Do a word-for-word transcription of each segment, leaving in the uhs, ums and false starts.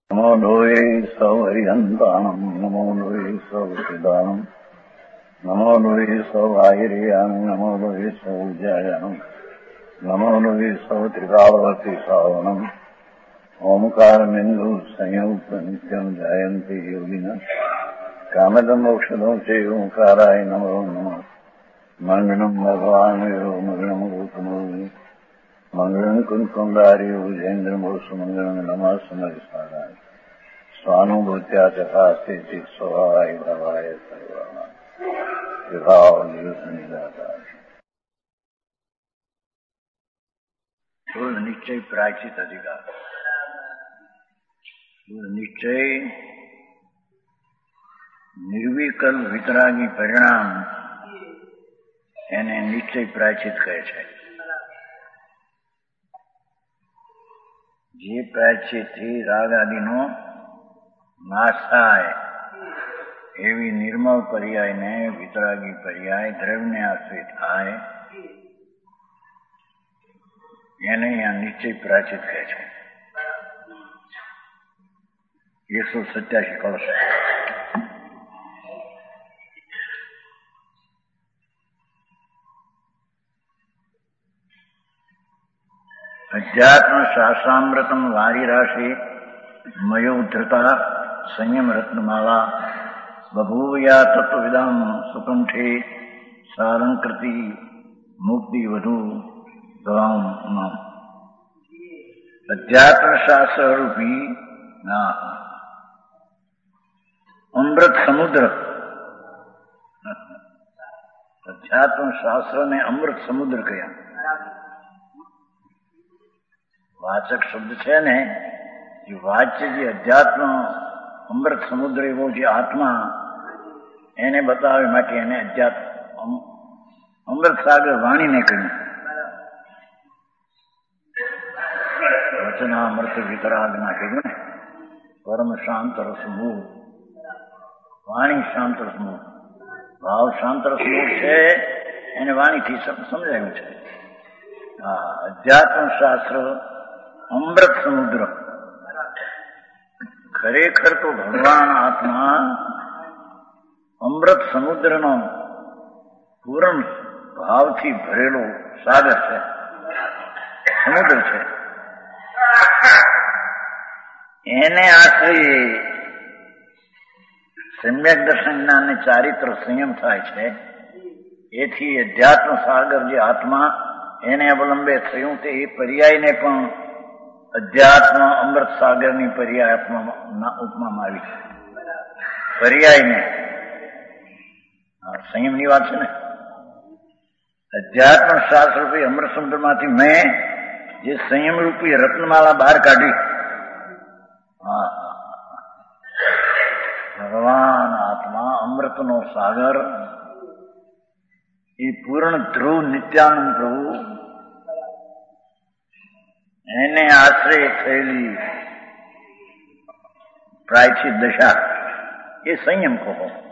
નમો લોહે સૌ હરિહંતાણમ નમો લોહે સૌ સિદાનમ નમો લોહે સૌ આયર્યામ નમો લોહે સૌ જયાનમ નમો લોહે સૌ ત્રિકાળવતી સાવનમ ઓમકાર બિંદુ સંયુક્ત નિત્યમ જયંતી યોગિના કામદમ ઔષધો છે ઓંકારાય નમો નમઃ મંગળમ ભગવાન મંગળમ ગૌતમો મંગળમ કુંકુંડાર્યો જૈન્દ્રમોષ મંગળમ નમઃ સમરિસારાય સ્વાનુભૂત્યા ચકાસ્તે ચિત સ્વભાવાય ભવાય સર્વમાં વિભાવ નિદાતા સ્થૂળ નિશ્ચય પ્રાયશ્ચિત અધિકાર. સ્થૂળ નિશ્ચય નિર્વિકલ્પ વિતરાગી પરિણામ એને નિશ્ચય પ્રાયશ્ચિત કહે છે. જે પ્રાયશ્ચિતથી રાગ આદિનો નાશ થાય એવી નિર્મળ પર્યાયને વિતરાગી પર્યાય દ્રવ્યને આશ્રિત થાય એને અહીંયા નિશ્ચય પ્રાયશ્ચિત કહે છે. એકસો સત્યાસી કળશ. અધ્યાત્મ શાસ્ત્રામૃતમ વારી રાશિ મયોધૃતા સંયમ રત્નમાલા બભૂવયા તત્વવિદામ સુકંઠે સાલંકૃતિ મુક્તિ વધુ ગવામ. અધ્યાત્મ શાસ્ત્ર રૂપી ના અમૃત સમુદ્ર. અધ્યાત્મ શાસ્ત્ર ને અમૃત સમુદ્ર કહ્યા. વાચક શબ્દ છે ને એ વાચ્ય જે અધ્યાત્મ અમૃત સમુદ્ર એવો જે આત્મા એને બતાવવા માટે એને અધ્યાત્મ અમૃત સાગર વાણીને કહ્યું. વચના અમૃત વિતરાગના કહ્યું ને પરમ શાંત રસમૂળ વાણી શાંત રસમૂળ ભાવ શાંત રસમૂળ છે એને વાણીથી સમજાયું છે. હા, અધ્યાત્મ શાસ્ત્ર અમૃત સમુદ્ર. ખરેખર તો ભગવાન આત્મા અમૃત સમુદ્રનો પૂર્ણ ભાવથી ભરેલો સાગર છે, સમુદ્ર છે. એને આશ્રય સમ્યક દર્શન જ્ઞાન ને ચારિત્ર સંયમ થાય છે. એથી અધ્યાત્મ સાગર જે આત્મા એને અવલંબે થયું તે એ પર્યાયને પણ અધ્યાત્મ અમૃત સાગરની પર્યાય ઉપમામાં આવી છે. પર્યાયને સંયમની વાત છે ને. અધ્યાત્મ શાસ્ત્ર રૂપી અમૃત સમુદ્રમાંથી મેં જે સંયમ રૂપી રત્નમાળા બહાર કાઢી. ભગવાન આત્મા અમૃતનો સાગર એ પૂર્ણ ધ્રુવ નિત્યાનંદ પ્રભુ એને આશ્રય થયેલી પ્રાયશ્ચિત દશા એ સંયમ કહો.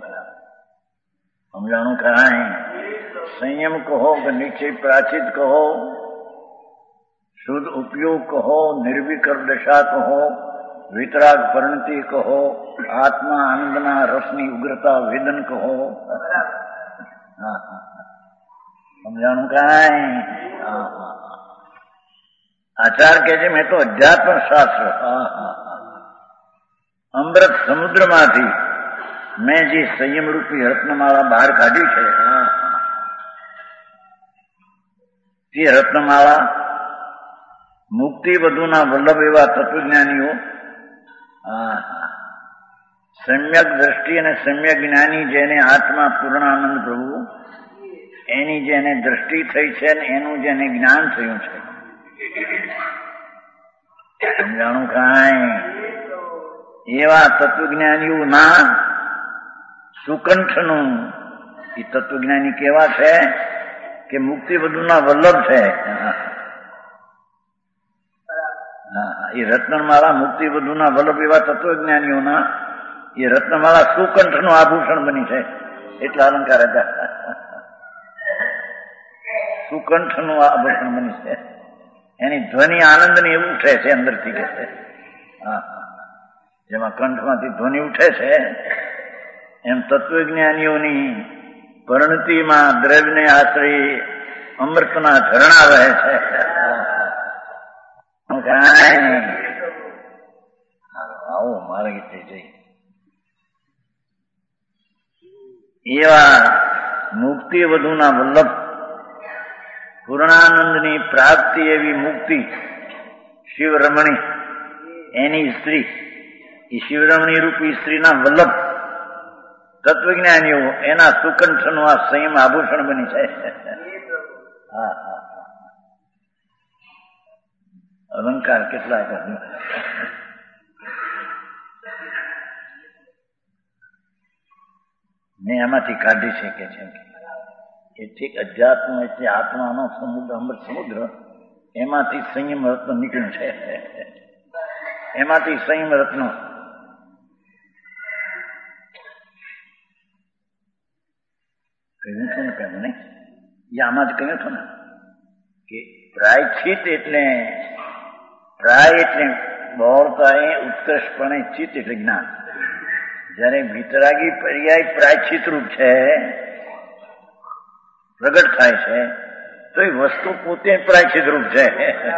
સમજાણું કાંઈ? સંયમ કહો કે નિશ્ચય પ્રાયશ્ચિત કહો, શુદ્ધ ઉપયોગ કહો, નિર્વિકલ્પ દશા કહો, વિતરાગ પરિણતિ કહો, આત્મા આનંદના રસની ઉગ્રતા વેદન કહો. સમજાણું કાંઈ? આચાર કે છે મેં તો અધ્યાત્મ શાસ્ત્ર અમૃત સમુદ્રમાંથી મેં જે સંયમ રૂપી રત્નમાળા બહાર કાઢી છે તે રત્નમાળા મુક્તિ વધુના વલ્લભ એવા તત્વજ્ઞાનીઓ સમ્યક દ્રષ્ટિ અને સમ્યક જ્ઞાની જેને આત્મા પૂર્ણાનંદ પ્રભુ એની જેને દ્રષ્ટિ થઈ છે ને એનું જેને જ્ઞાન થયું છે. સમજાણું કાંઈ? એવા તત્વજ્ઞાનીઓના સુકંઠનું એ તત્વજ્ઞાની કેવા છે કે મુક્તિ વધુના વલ્લભ છે. એ રત્નમાળા મુક્તિ વધુના વલ્લભ એવા તત્વજ્ઞાનીઓના એ રત્નમાળા સુકંઠનું આભૂષણ બની છે. એટલા અલંકાર હતા. સુકંઠનું આભૂષણ બની છે. એની ધ્વનિ આનંદની એવું ઉઠે છે અંદરથી કે છે. જેમાં કંઠમાંથી ધ્વનિ ઉઠે છે એમ તત્વજ્ઞાનીઓની પરિણતિમાં દ્રવ્યને આશ્રય અમૃતના ઝરણા રહે છે. આવો મારે ગીતે જઈ એવા મુક્તિ વધુના વલ્લભ પૂર્ણાનંદની પ્રાપ્તિ એવી મુક્તિ શિવરમણી એની સ્ત્રી એ શિવરમણી રૂપી સ્ત્રીના વલ્લભ તત્વજ્ઞાનીઓ એના સુકંઠનું આ સંયમ આભૂષણ બની છે. હા હા અલંકાર કેટલા કર્યું ને એમાંથી કાઢી શકે છે એ ઠીક અધ્યાત્મ એટલે આત્માનો સમુદ્ર અમૃત સમુદ્ર એમાંથી સંયમ રત્ન નીકળ્યું છે. એમાંથી સંયમ રત્ન કહ્યું છું ને કહ્યું ને એ આમાં જ કહ્યું છું ને કે પ્રાયચિત એટલે પ્રાય એટલે બહોળતા એ ઉત્કર્ષપણે ચિત્ત એટલે જ્ઞાન. જયારે વિતરાગી પર્યાય પ્રાયચિત રૂપ છે પ્રગટ થાય છે તો એ વસ્તુ પોતે પ્રાયચિત રૂપ છે.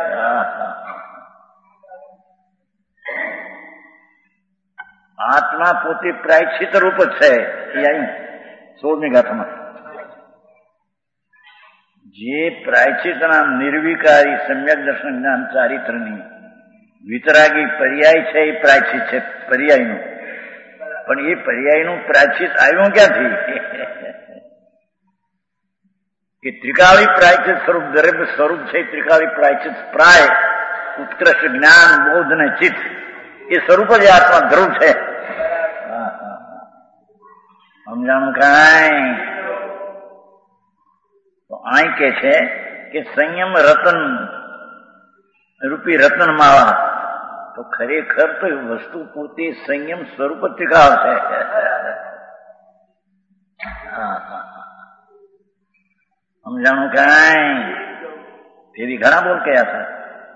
આત્મા પોતે પ્રાયચિત રૂપ જ છે. એ આવ્યું સોળમી ગાથામાં જે પ્રાયચિતના નિર્વિકારી સમ્યક દર્શન જ્ઞાન ચારિત્રની વિતરાગી પર્યાય છે એ પ્રાયચિત છે પર્યાયનું. પણ એ પર્યાયનું પ્રાયચિત આવ્યું ક્યાંથી કે ત્રિકાળી પ્રાયચિત સ્વરૂપ દરેક સ્વરૂપ છે. ત્રિકાળી પ્રાયચિત પ્રાય ઉત્કૃષ્ટ જ્ઞાન બોધ ને ચિત્ત એ સ્વરૂપ જ આત્મા ધ્રુવ છે. સમજાણું કાંઈ તો અહીં કે છે કે સંયમ રતન રૂપી રતન માળા તો ખરેખર તો વસ્તુ પોતે સંયમ સ્વરૂપ જ ત્રિકાળ છે. સમજાણું કાંઈ એવી ઘણા બોલ કયા છે.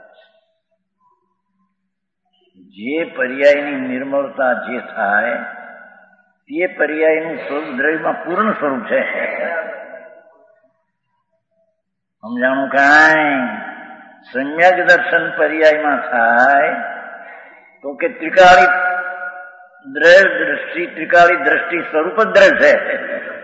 જે પર્યાયની નિર્મળતા જે થાય તે પર્યાયનું સ્વરૂપ દ્રવ્યમાં પૂર્ણ સ્વરૂપ છે. સમજાણું કાંઈ સમ્યક દર્શન પર્યાયમાં થાય તો કે ત્રિકાળી દ્રવ્ય દ્રષ્ટિ ત્રિકાળી દ્રષ્ટિ સ્વરૂપ જ દ્રવ્ય છે.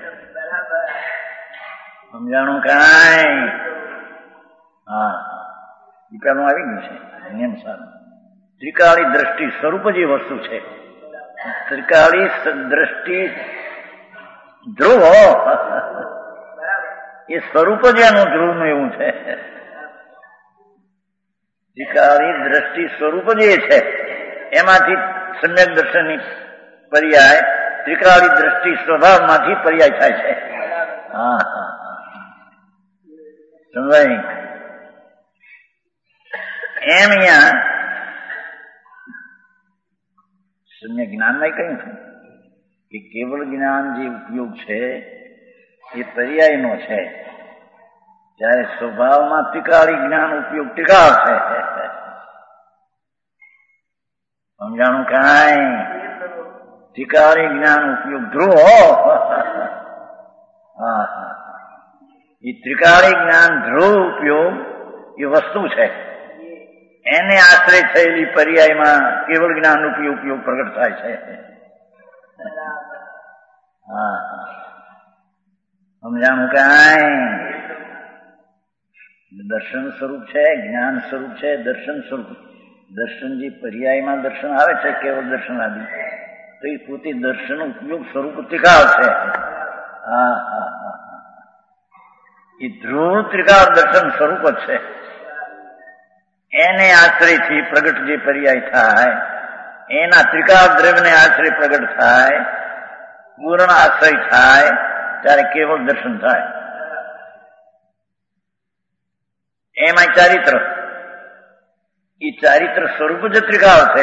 સમજાણું કાંઈ હા એ પેલું આવી ગયું છે નિયમ સારું. ત્રિકાળી દ્રષ્ટિ સ્વરૂપ જ એ વસ્તુ છે. ત્રિકાળી દ્રષ્ટિ ધ્રુવ એ સ્વરૂપ જ એનું ધ્રુવનું એવું છે. ત્રિકાળી દ્રષ્ટિ સ્વરૂપ જ એ છે. એમાંથી સમ્યક દર્શનની પર્યાય ત્રિકાળી દ્રષ્ટિ સ્વભાવમાંથી પર્યાય થાય છે. હા હા સમજાય એમ અહીંયા સમ્યક જ્ઞાનમાં કહ્યું છું કે કેવળ જ્ઞાન જે ઉપયોગ છે એ પર્યાયનો છે. ત્યારે સ્વભાવમાં ત્રિકાળી જ્ઞાન ઉપયોગ ત્રિકાળ છે. સમજાણું કાંઈ ત્રિકાળી જ્ઞાન ઉપયોગ ધ્રુવ હા હા એ ત્રિકાળી જ્ઞાન ધ્રુવ ઉપયોગ એ વસ્તુ છે. એને આશ્રય થયેલી પર્યાયમાં કેવળ જ્ઞાન રૂપી ઉપયોગ પ્રગટ થાય છે. હા સમજાણું કાંઈ દર્શન સ્વરૂપ છે જ્ઞાન સ્વરૂપ છે દર્શન સ્વરૂપ. દર્શન જે પર્યાયમાં દર્શન આવે છે કેવળ દર્શન આદિ તો એ પોતે દર્શન ઉપયોગ સ્વરૂપ ત્રિકાળ છે. હા હા હા એ ધ્રુવ ત્રિકાળ દર્શન સ્વરૂપ જ છે. એને આશ્રયથી પ્રગટ જે પર્યાય થાય એના ત્રિકાળ દ્રવ્યને આશ્રય પ્રગટ થાય પૂર્ણ આશ્રય થાય ત્યારે કેવળ દર્શન થાય. એમાં ચારિત્ર એ ચારિત્ર સ્વરૂપ જ ત્રિકાળ છે.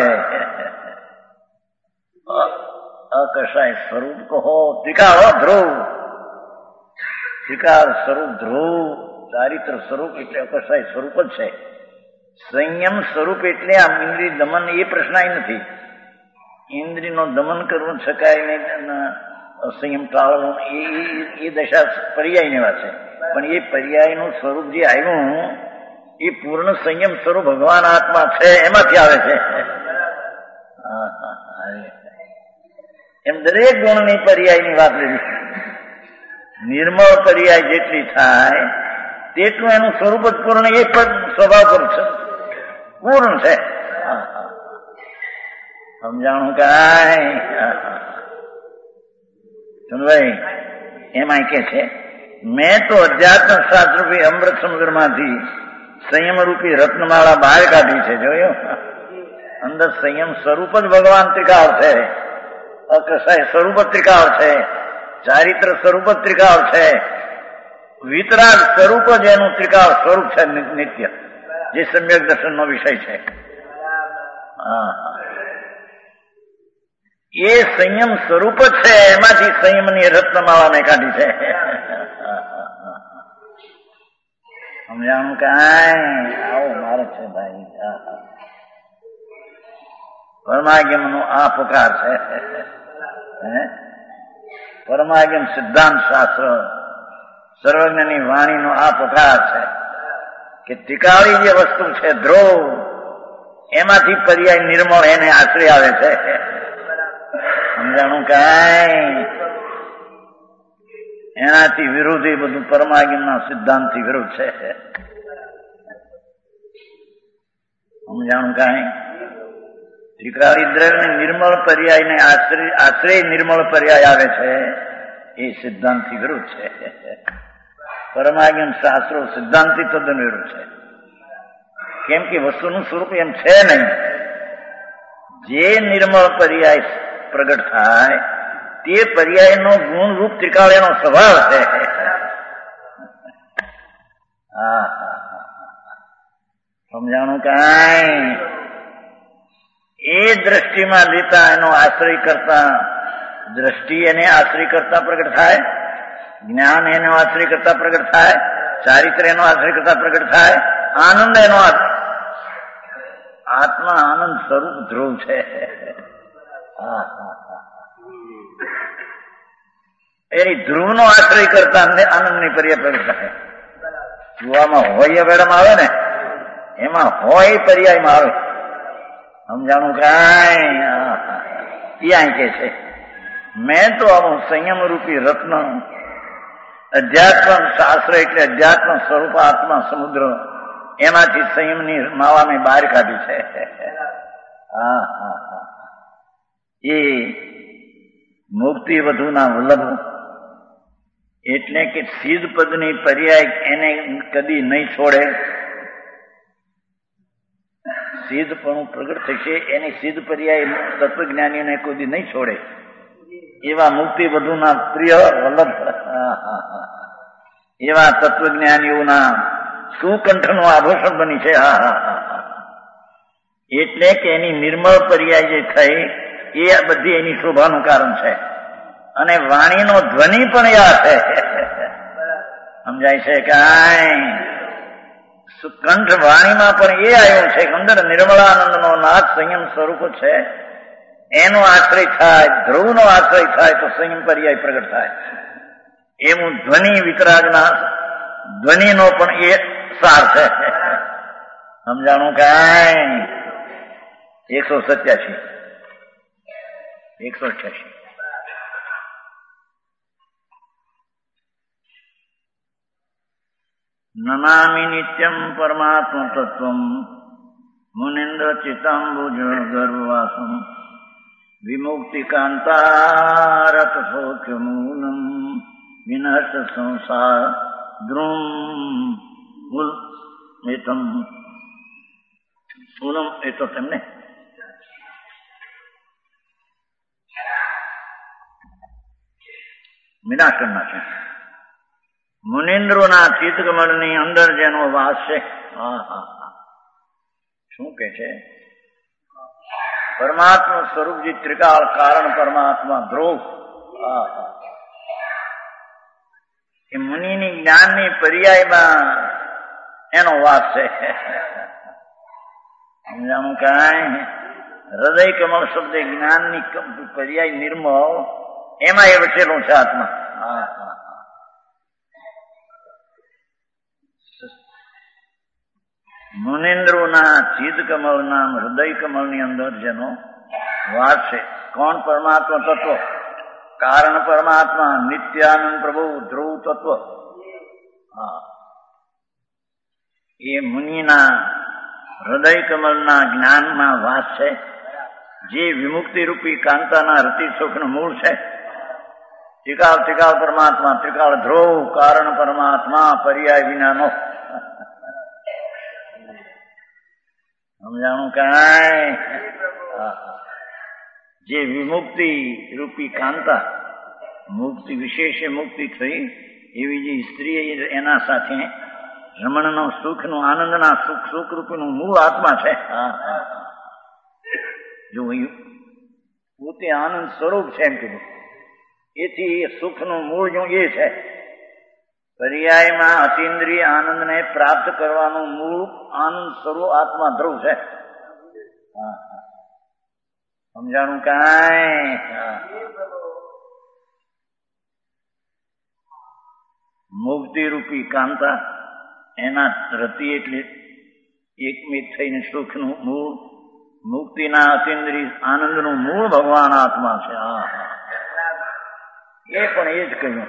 અકશાય સ્વરૂપ કહો ત્રિકાળ ધ્રુવ ત્રિકાળ સ્વરૂપ ધ્રુવ ચારિત્ર સ્વરૂપ એટલે અકશાય સ્વરૂપ જ છે. સંયમ સ્વરૂપ એટલે આ ઇન્દ્રિય દમન એ પ્રશ્ન નથી. ઇન્દ્રિયનો દમન કરવું શકાય નહીં, સંયમ ટાળવો, એ એ દશા પર્યાયની વાત છે. પણ એ પર્યાયનું સ્વરૂપ જે આવ્યું એ પૂર્ણ સંયમ સ્વરૂપ ભગવાન આત્મા છે, એમાંથી આવે છે. એમ દરેક ગુણની પર્યાયની વાત લીધી. નિર્મળ પર્યાય જેટલી થાય તેટલું એનું સ્વરૂપ જ પૂર્ણ, એ પદ સ્વભાવ પર છે, પૂર્ણ છે. સમજાણું કાંઈ? ભાઈ એમાં કે છે, મેં તો અધ્યાત્મ શાસ્ત્ર રૂપી અમૃત સમુદ્ર માંથી સંયમ રૂપી રત્નમાળા બહાર કાઢી છે. જોયું? અંદર સંયમ સ્વરૂપ જ ભગવાન ત્રિકાળ છે, અકસાય સ્વરૂપ જ ત્રિકાળ છે, ચારિત્ર સ્વરૂપ જ ત્રિકાળ છે, વિતરાગ સ્વરૂપ જ એનું ત્રિકાળ સ્વરૂપ છે નિત્ય, જે સમ્યક દર્શનનો વિષય છે. હા, એ સંયમ સ્વરૂપ જ છે, એમાંથી સંયમની રત્નમાળા મેં કાઢી છે. સમજાણું કાંઈ? આવો મારે છે ભાઈ. પરમાગમ નો આ પુકાર છે. પરમાગમ સિદ્ધાંત શાસ્ત્ર સર્વજ્ઞની વાણીનો આ પુકાર છે કે ત્રિકાળી જે વસ્તુ છે ધ્રુવ, એમાંથી પર્યાય નિર્મળ એને આશ્રય આવે છે. સમજાણું કાંઈ? એનાથી વિરુદ્ધ એ બધું પરમાગમના સિદ્ધાંતથી વિરુદ્ધ છે. સમજાણું કાંઈ? ત્રિકાળી દ્રવ્ય નિર્મળ પર્યાયને આશ્રય આશ્રય નિર્મળ પર્યાય આવે છે, એ સિદ્ધાંતથી વિરુદ્ધ છે. પરમાગમ શાસ્ત્રો સિદ્ધાંતથી તદ્દન વિરુદ્ધ છે. કેમ કે વસ્તુનું સ્વરૂપ એમ છે નહીં. જે નિર્મળ પર્યાય પ્રગટ થાય તે પર્યાયનો ગુણ રૂપ ત્રિકાળ એનો સ્વભાવ છે. હા, સમજાણું કાંઈ? એ દ્રષ્ટિમાં લેતા એનો આશ્રય કરતા, દ્રષ્ટિ એને આશ્રય કરતા પ્રગટ થાય, જ્ઞાન એનો આશ્રય કરતા પ્રગટ થાય, ચારિત્ર એનો આશ્રય કરતા પ્રગટ થાય, આનંદ એનો આત્મા આનંદ સ્વરૂપ ધ્રુવ છે. એની ધ્રુવનો આશ્રય કરતા આનંદની પર્યાય પ્રગટ થાય. જોવામાં હોય વેળમ આવે ને, એમાં હોય પર્યાયમાં આવે. સમજાણું કાંઈ? ત્યાં કે છે, મેં તો આવું સંયમ રૂપી રત્ન અધ્યાત્મ શાસ્ત્ર એટલે અધ્યાત્મ સ્વરૂપ આત્મા સમુદ્ર, એમાંથી સંયમની માવા મેં બહાર કાઢી છે. હા હા હા, એ મુક્તિ વધુના વલ્લભ એટલે કે સિદ્ધ પદની પર્યાય એને કદી નહીં છોડે. સિદ્ધપણું પ્રગટ થશે એની સિદ્ધ પર્યાય તત્વજ્ઞાનીઓને કોઈ નહીં છોડે. એવા મુક્તિ વધુના પ્રિય વલ્લભ, એવા તત્વજ્ઞાનીઓના સુકંઠનું આભૂષણ બની છે. હા હા હા, એટલે કે એની નિર્મળ પર્યાય જે થઈ એ બધી એની શોભાનું કારણ છે. અને વાણીનો ધ્વનિ પણ યા છે. સમજાય છે કાંઈ? કંઠ વાણીમાં પણ એ આવ્યું છે કે અંદર નિર્મળાનંદનો નાદ સંયમ સ્વરૂપ છે, એનો આશ્રય થાય, ધ્રુવનો આશ્રય થાય તો સંયમ પર્યાય પ્રગટ થાય. એવું ધ્વનિ વિતરાગના ધ્વનિનો પણ એ સાર છે. સમજાણું કાંઈ? એકસો સત્યાસી એકસો અઠ્યાસી નમામિ નિત્યમ પરમાત્મ તત્વમ મુનિન્દ્ર ચિતાંબુજ ગર્વવાસમ વિમુક્તિ કાંતારત સૌખ્ય મૂલમ વિનર્ષ સંસાર દ્રુમ એતમ મૂલમ. એ તો તેમને વિનાશ કરનાર છે. મુનિન્દ્રોના ચિત્તકમળની અંદર જેનો વાસ છે, હા હા હા, શું કે છે? પરમાત્મા સ્વરૂપજી ત્રિકાળ કારણ પરમાત્મા ધ્રુવ. હા હા, એ મુનિની જ્ઞાનની પર્યાયમાં એનો વાસ છે. સમજાણું કાંઈ? હૃદય કમળ શબ્દ જ્ઞાનની પર્યાય નિર્મળ, એમાં એ વચેલું છે આત્મા. હા હા મુનિન્દ્રોના ચિદ કમળના હૃદય કમળની અંદર જેનો વાસ છે, કોણ? પરમાત્મા તત્વ, કારણ પરમાત્મા, નિત્યાનંદ પ્રભુ, ધ્રુવ તત્વ. હા, એ મુનિના હૃદય કમળના જ્ઞાનમાં વાસ છે, જે વિમુક્તિ રૂપી કાંતાના રતિ સુખનું મૂળ છે. ત્રિકાળ ત્રિકાળ પરમાત્મા, ત્રિકાળ ધ્રુવ, કારણ પરમાત્મા, પર્યાય વિનાનો. સમજાણું કાંઈ? જે વિમુક્તિ રૂપી કાંતા, મુક્તિ વિશેષ મુક્તિ થઈ એવી જે સ્ત્રી એના સાથે રમણનો સુખનું, આનંદના સુખ સુખ રૂપીનું મૂળ આત્મા છે. જો પોતે આનંદ સ્વરૂપ છે એમ કીધું, એથી સુખનું મૂળ જો એ છે. પર્યાયમાં અતિન્દ્રિય આનંદને પ્રાપ્ત કરવાનું મૂળ આનંદ સ્વરૂપ આત્મા ધ્રુવ છે. સમજાણું કાંઈ? મુક્તિ રૂપી કાંતા, એના રતિ એટલે એકમેક થઈને સુખનું મૂળ, મુક્તિના અતિન્દ્રિય આનંદનું મૂળ ભગવાન આત્મા છે. હા હા, એ પણ એ જ કહ્યું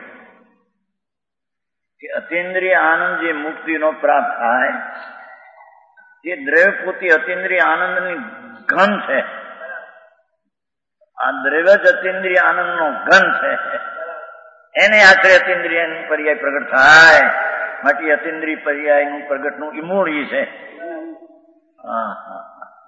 કે અતિન્દ્રિય આનંદ જે મુક્તિનો પ્રાપ્ત થાય, તે દ્રવ્ય પોતે અતિન્દ્રિય આનંદની ઘન છે. આ દ્રવ્ય જ અતિન્દ્રિય આનંદનો ઘન છે. એને આખરે અતિન્દ્રિય પર્યાય પ્રગટ થાય. માટે અતિન્દ્રિય પર્યાયનું પ્રગટનું એ મૂળ ઈ છે. હા હા,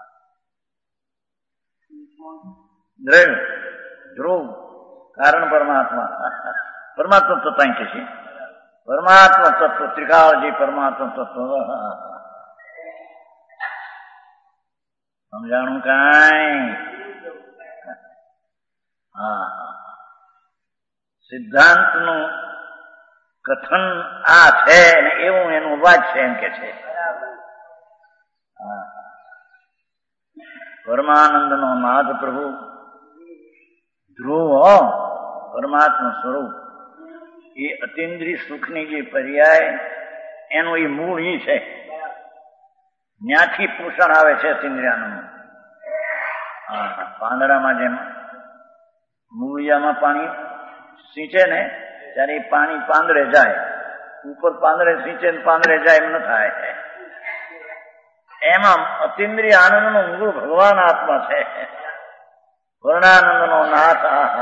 દ્રવ્ય ધ્રુવ, કારણ પરમાત્મા. પરમાત્મા તત્વ કે છે, પરમાત્મા તત્વ, ત્રિકાળજી પરમાત્મા તત્વ. સમજાણું કાંઈ? હા, સિદ્ધાંતનું કથન આ છે ને એવું એનું વાત છે એમ કે છે. પરમાનંદનો નાદ પ્રભુ ધ્રુવ, પરમાત્મા સ્વરૂપ, એ અતિન્દ્રિય સુખની જે પર્યાય એનું એ મૂળ ઈ છે. ત્યાંથી પોષણ આવે છે અતિન્દ્રિયાનું. હા, પાંદડામાં જેમ મૂળિયામાં પાણી સિંચે ને ત્યારે એ પાણી પાંદડે જાય, ઉપર પાંદડે સિંચે ને પાંદડે જાય એમ ન થાય. એમાં અતિન્દ્રિય આનંદનો મૂળ ભગવાન આત્મા છે. વર્ણાનંદનો નાથ.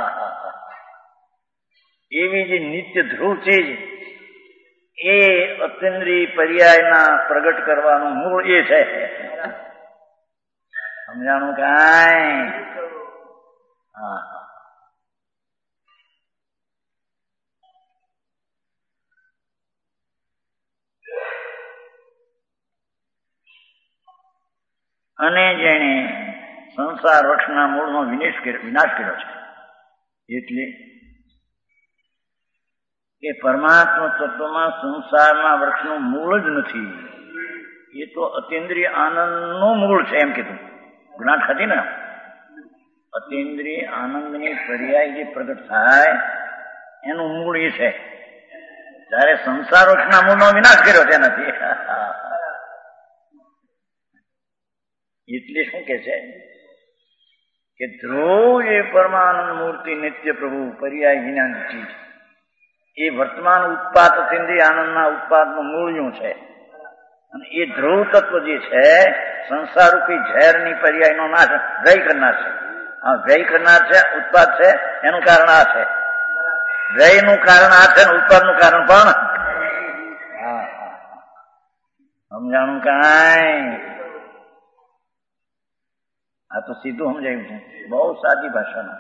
એવી જે નિત્ય ધ્રુવ ચીજ, એ અતિન્દ્રિય પર્યાયના પ્રગટ કરવાનું મૂળ એ છે. સમજાણું કાંઈ? હા, અને જેણે સંસાર વૃક્ષના મૂળનો વિનાશ વિનાશ કર્યો છે, એટલે કે પરમાત્મા તત્વમાં સંસારના વૃક્ષનું મૂળ જ નથી. એ તો અતિન્દ્રિય આનંદનું મૂળ છે એમ કીધું. ગુનાટ હતી ને, અતિન્દ્રિય આનંદની પર્યાય જે પ્રગટ થાય એનું મૂળ એ છે. જયારે સંસાર વૃક્ષના મૂળનો વિનાશ કર્યો છે નથી. એટલે શું કે છે કે ધ્રુવ એ પરમાનંદ મૂર્તિ નિત્ય પ્રભુ પર્યાય વિનાની ચીજ, એ વર્તમાન ઉત્પાદ અતિન્દ્રિય આનંદના ઉત્પાદનું મૂળ્યું છે. અને એ ધ્રુવ તત્વ જે છે સંસારરૂપી ઝેરની પર્યાયનો નાશ વ્યય કરનાર છે. આ વ્યય કરનાર છે, ઉત્પાદ છે, એનું કારણ આ છે. વ્યયનું કારણ આ છે ને ઉત્પાદનું કારણ પણ. હા, સમજાણું કાંઈ? આ તો સીધું સમજાયું છે, બહુ સાદી ભાષામાં.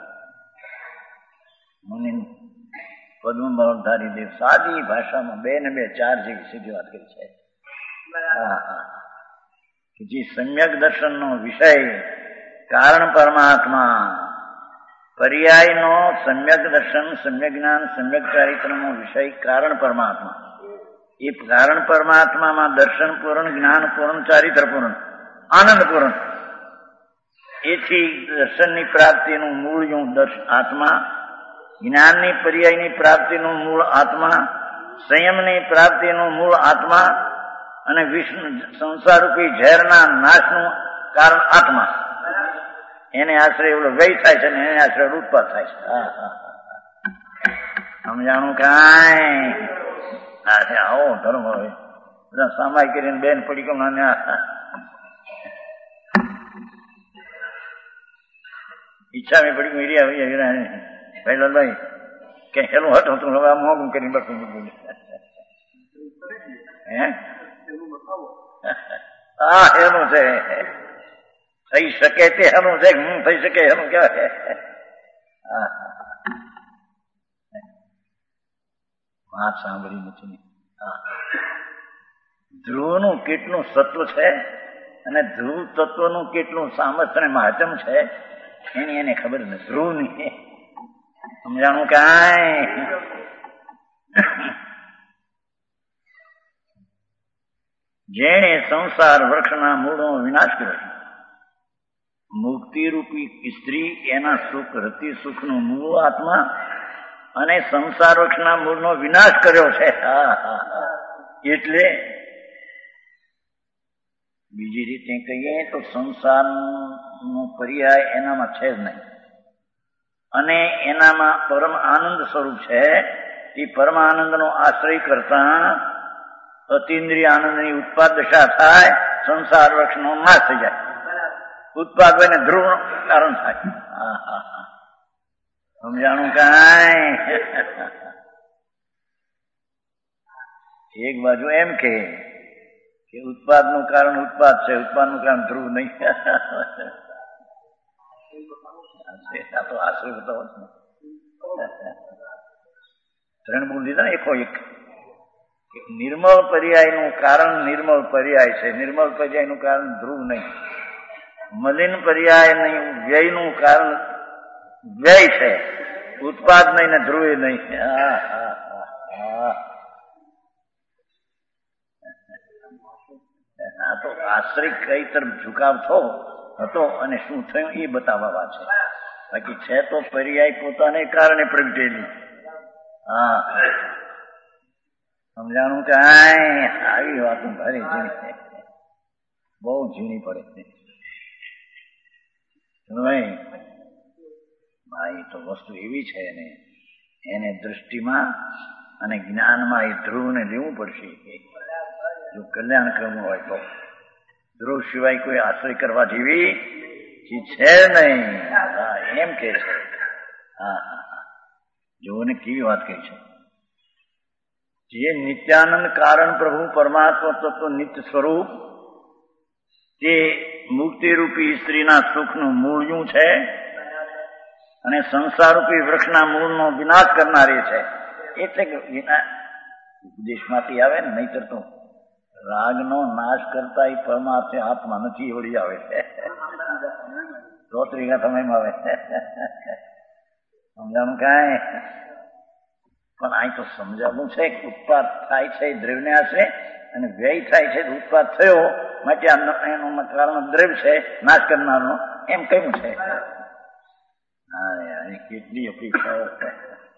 મુનિ પદ્મ બળધારી દેવ સાદી ભાષામાં બે ને બે ચાર જેવી સીધી વાત કરી છે. હા હા, જે સમ્યક દર્શનનો વિષય કારણ પરમાત્મા, પર્યાયનો સમ્યક દર્શન, સમ્યક જ્ઞાન, સમ્યક ચારિત્રનો વિષય કારણ પરમાત્મા. એ કારણ પરમાત્મામાં દર્શન પૂર્ણ, જ્ઞાન પૂર્ણ, ચારિત્ર પૂર્ણ, આનંદ પૂર્ણ, એથી દર્શનની પ્રાપ્તિનું મૂળયું દર્શન આત્મા, જ્ઞાનની પર્યાયની પ્રાપ્તિનું મૂળ આત્મા, સંયમની પ્રાપ્તિનું મૂળ આત્મા અને વિષ્ણુ સંસારરૂપી ઝેરના નાશનું કારણ આત્મા. એને આશ્રય એવડો વ્યય થાય છે ને એને આશ્રય ઉત્પાદ થાય છે. હા હા સમજાણું કાંઈ? આવો ધર્મ હવે બધા સામાય કરીને બેન પડી ગયો મને ઈચ્છા મેં પડી ગઈ રિયા પહેલા ભાઈ કે હેલું હતું તું હવે મોગું કરીને બસું બધું હે હા હેલું છે થઈ શકે તે હેલું છે હું થઈ શકે હેલું કહેવાય. હા વાત સાંભળી નથી. ધ્રુવનું કેટલું સત્વ છે અને ધ્રુવ તત્વનું કેટલું સામર્થ્ય અને મહાત્મ છે એની એને ખબર નથી. ધ્રુવની સમજાણું કાંઈ? જેણે સંસાર વૃક્ષના મૂળનો વિનાશ કર્યો છે, મુક્તિરૂપી સ્ત્રી એના સુખ રતિ સુખનું મૂળ આત્મા અને સંસાર વૃક્ષના મૂળનો વિનાશ કર્યો છે. હા હા હા એટલે બીજી રીતે કહીએ તો સંસારનો પર્યાય એનામાં છે જ નહીં અને એનામાં પરમ આનંદ સ્વરૂપ છે. એ પરમ આનંદનો આશ્રય કરતા અતિન્દ્રિય આનંદની ઉત્પાદ દશા થાય, સંસાર વૃક્ષનો નાશ થઈ જાય, ઉત્પાદ હોય ધ્રુવનું કારણ થાય. હા હા હા સમજાણું કાંઈ? એક બાજુ એમ કે ઉત્પાદનું કારણ ઉત્પાદ છે, ઉત્પાદનું કારણ ધ્રુવ નહીં. આ તો આશ્રય બતાવો છે. ત્રણ બોલ દીધા ને એકો એક. નિર્મળ પર્યાયનું કારણ નિર્મળ પર્યાય છે, નિર્મળ પર્યાયનું કારણ ધ્રુવ નહીં. મલિન પર્યાય નહીં, વ્યયનું કારણ વ્યય છે, ઉત્પાદ નહીં ને ધ્રુવે નહીં. હા હા હા આ તો આશ્રય કઈ તરફ ઝુકાવ થયો હતો અને શું થયું એ બતાવવા વાત છે. બાકી છે તો પર્યાય પોતાને કારણે પ્રગટેલી. હા સમજાણું કાંઈ? આવી વાતો ભારે ઝીણી બહુ ઝીણી પડે ભાઈ. તો વસ્તુ એવી છે ને એને દૃષ્ટિમાં અને જ્ઞાનમાં એ ધ્રુવને લેવું પડશે. જો કલ્યાણ કરવું હોય તો ધ્રુવ સિવાય કોઈ આશ્રય કરવા જેવી છે નહીં. હા એમ કે છે. હા હા હા જોને કેવી વાત કહી છે. જે નિત્યાનંદ કારણ પ્રભુ પરમાત્મા તત્વ નિત્ય સ્વરૂપ તે મુક્તિરૂપી સ્ત્રીના સુખનું મૂળયું છે અને સંસારરૂપી વૃક્ષના મૂળનો વિનાશ કરનારી છે. એટલે કે ઉપદેશમાંથી આવે ને, નહીતર તો રાગનો નાશ કરતા એ પરમાર્થે આત્મા નથી ઓળી આવે છે. ચોત્રીકા સમયમાં આવે સમજાણું કાંઈ? પણ અહીં તો સમજાવવું છે કે ઉત્પાદ થાય છે દ્રવ્યને આશરે અને વ્યય થાય છે ઉત્પાદ થયો માટે એનું કારણ દ્રવ્ય છે નાશ કરનારનો એમ કહ્યું છે. હા કેટલી અપેક્ષાઓ છે.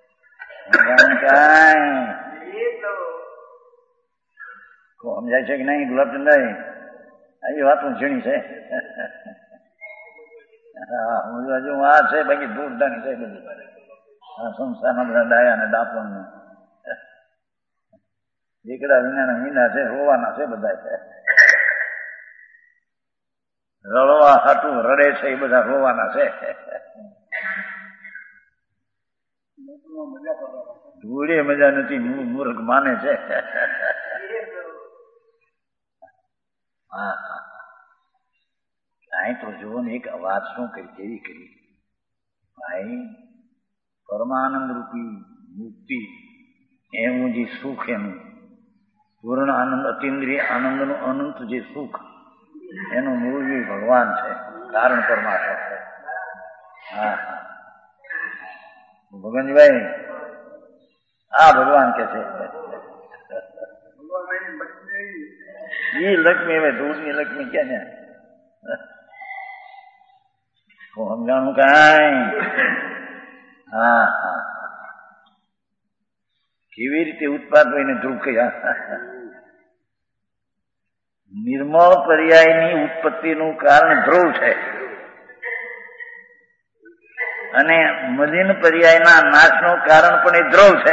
સમજાય છે કે નહીં ગુલાબચંદાઈ? આવી વાતો ઝીણી છે. હા હજુ આ છે બાકી દૂરદાની છે બધી. હા સંસારના બધા ડાયા ને ડાપણ દીકરા વિનાના મીના છે, રોવાના છે બધા છે. રડવા હાટું રડે છે એ બધા રોવાના છે. ધૂળે મજા નથી, મૂર્ખ માને છે. હા હા કાંઈ તો જુઓ ને એક વાત શું કરી કેવી કરી ભાઈ. પરમાનંદ રૂપી મુક્તિ એવું જે સુખ એનું પૂર્ણ આનંદ અતિન્દ્રિય આનંદનું અનંત જે સુખ એનું મૂળ ભગવાન છે, કારણ પરમાત્મા છે. હા હા ભગવાનજીભાઈ આ ભગવાન કે છે એ લક્ષ્મી હવે દૂરની લક્ષ્મી ક્યાં છે? સમજાણું કાંઈ? હા હા કેવી રીતે ઉત્પાદ થઈને ધ્રુવ કયા? નિર્મળ પર્યાયની ઉત્પત્તિનું કારણ ધ્રુવ છે અને મલિન પર્યાયના નાશનું કારણ પણ એ ધ્રુવ છે.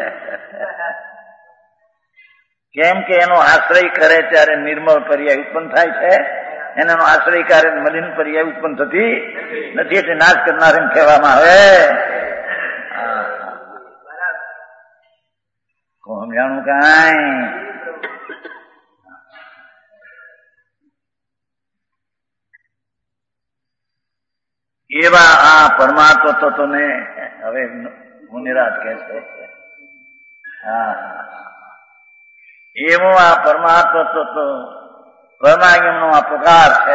કેમ કે એનો આશ્રય કરે ત્યારે નિર્મળ પર્યાય ઉત્પન્ન થાય છે, એનો આશ્રય કરે મલિન પર્યાય ઉત્પન્ન થતી નથી, એટલે નાશ કરનાર એમ કહેવામાં આવે. સમજાણું કાંઈ? એવા આ પરમાત્મા તત્વને હવે મુનિરાજ કહે છે. હા એવો આ પરમાત્મા તત્વ પરમાગમનો આ પ્રકાર છે.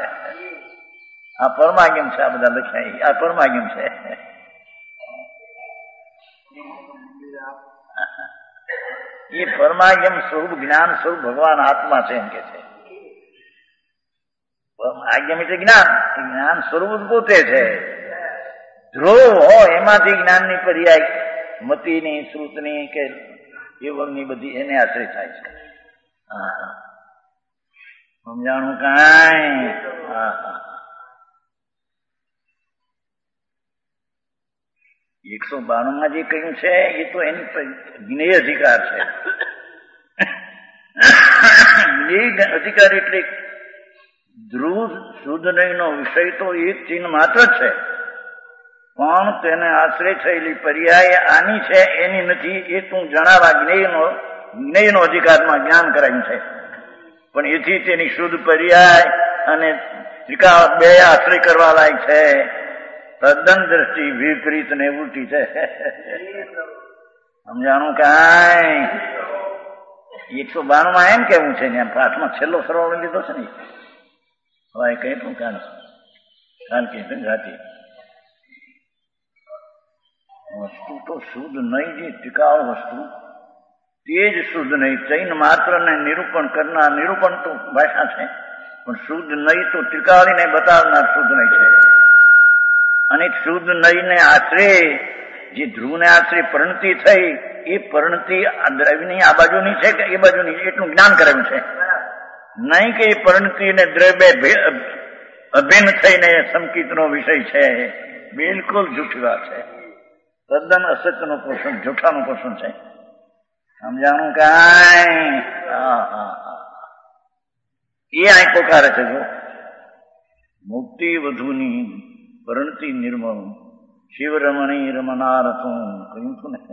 આ પરમાગમ છે. આ બધા લખ્યા આ પરમાગમ છે. એ પરમાગમ સ્વરૂપ જ્ઞાન સ્વરૂપ ભગવાન આત્મા છે એમ કે છે. પરમાગમ એટલે જ્ઞાન, જ્ઞાન સ્વરૂપ પોતે છે. ધ્રુવ હોય એમાંથી જ્ઞાનની પર્યાય મતીની શ્રુતની કે એવમની બધી એને આશ્રય થાય છે. હા સમજાણું કાંઈ? હા હા એકસો બાણું માં જે કહ્યું છે એ તો એની જ્ઞેય અધિકાર છે. જ્ઞેય અધિકાર એટલે ધ્રુવ શુદ્ધ નહીંનો વિષય તો એક ચિહ્ન માત્ર છે, પણ તેને આશ્રય થયેલી પર્યાય આની છે એની નથી. એ તું જણાવવા જ્ઞેયનો જ્ઞેયનો અધિકારમાં જ્ઞાન કરાયું છે, પણ એથી તેની શુદ્ધ પર્યાય અને ત્રિકા બે આશ્રય કરવા લાયક છે. તદ્દન દ્રષ્ટિ વિપરીત ને ઉલટી છે. સમજાણું કાંઈ? એકસો બાણું માં એમ કેવું છે ને, પાઠમાં છેલ્લો સરવાળો લીધો છે ને. હવે કઈ પણ કાન કાન કે રાતે વસ્તુ તો શુદ્ધ નહીં, જે ટિકાવ વસ્તુ તે જ શુદ્ધ નહીં. ચૈન માત્ર ને નિરૂપણ કરનાર નિરૂપણ તો ભાષા છે, પણ શુદ્ધ નહીં તો ટીકાવીને બતાવનાર શુદ્ધ નહીં છે. અને શુદ્ધ નહીંને આશ્રે જે ધ્રુવને આશ્રે પરિણતિ થઈ, એ પરિણતિ દ્રવ્યની આ બાજુની છે કે એ બાજુની, એટલું જ્ઞાન કરેલું છે. નહીં કે એ પરિણતિ ને દ્રવ્ય અભિન્ન થઈને સંકિતનો વિષય છે. બિલકુલ જૂઠી વાત છે. તદ્દન અસત્યનું પોષણ, જૂઠાનું પોષણ છે. સમજાણું કાંઈ? હા હા હા એ અહીં પોકારે છે. જો મુક્તિ વધુની પરિણતિ નિર્મળ શિવ રમણી રમનારથું કહ્યું હતું ને,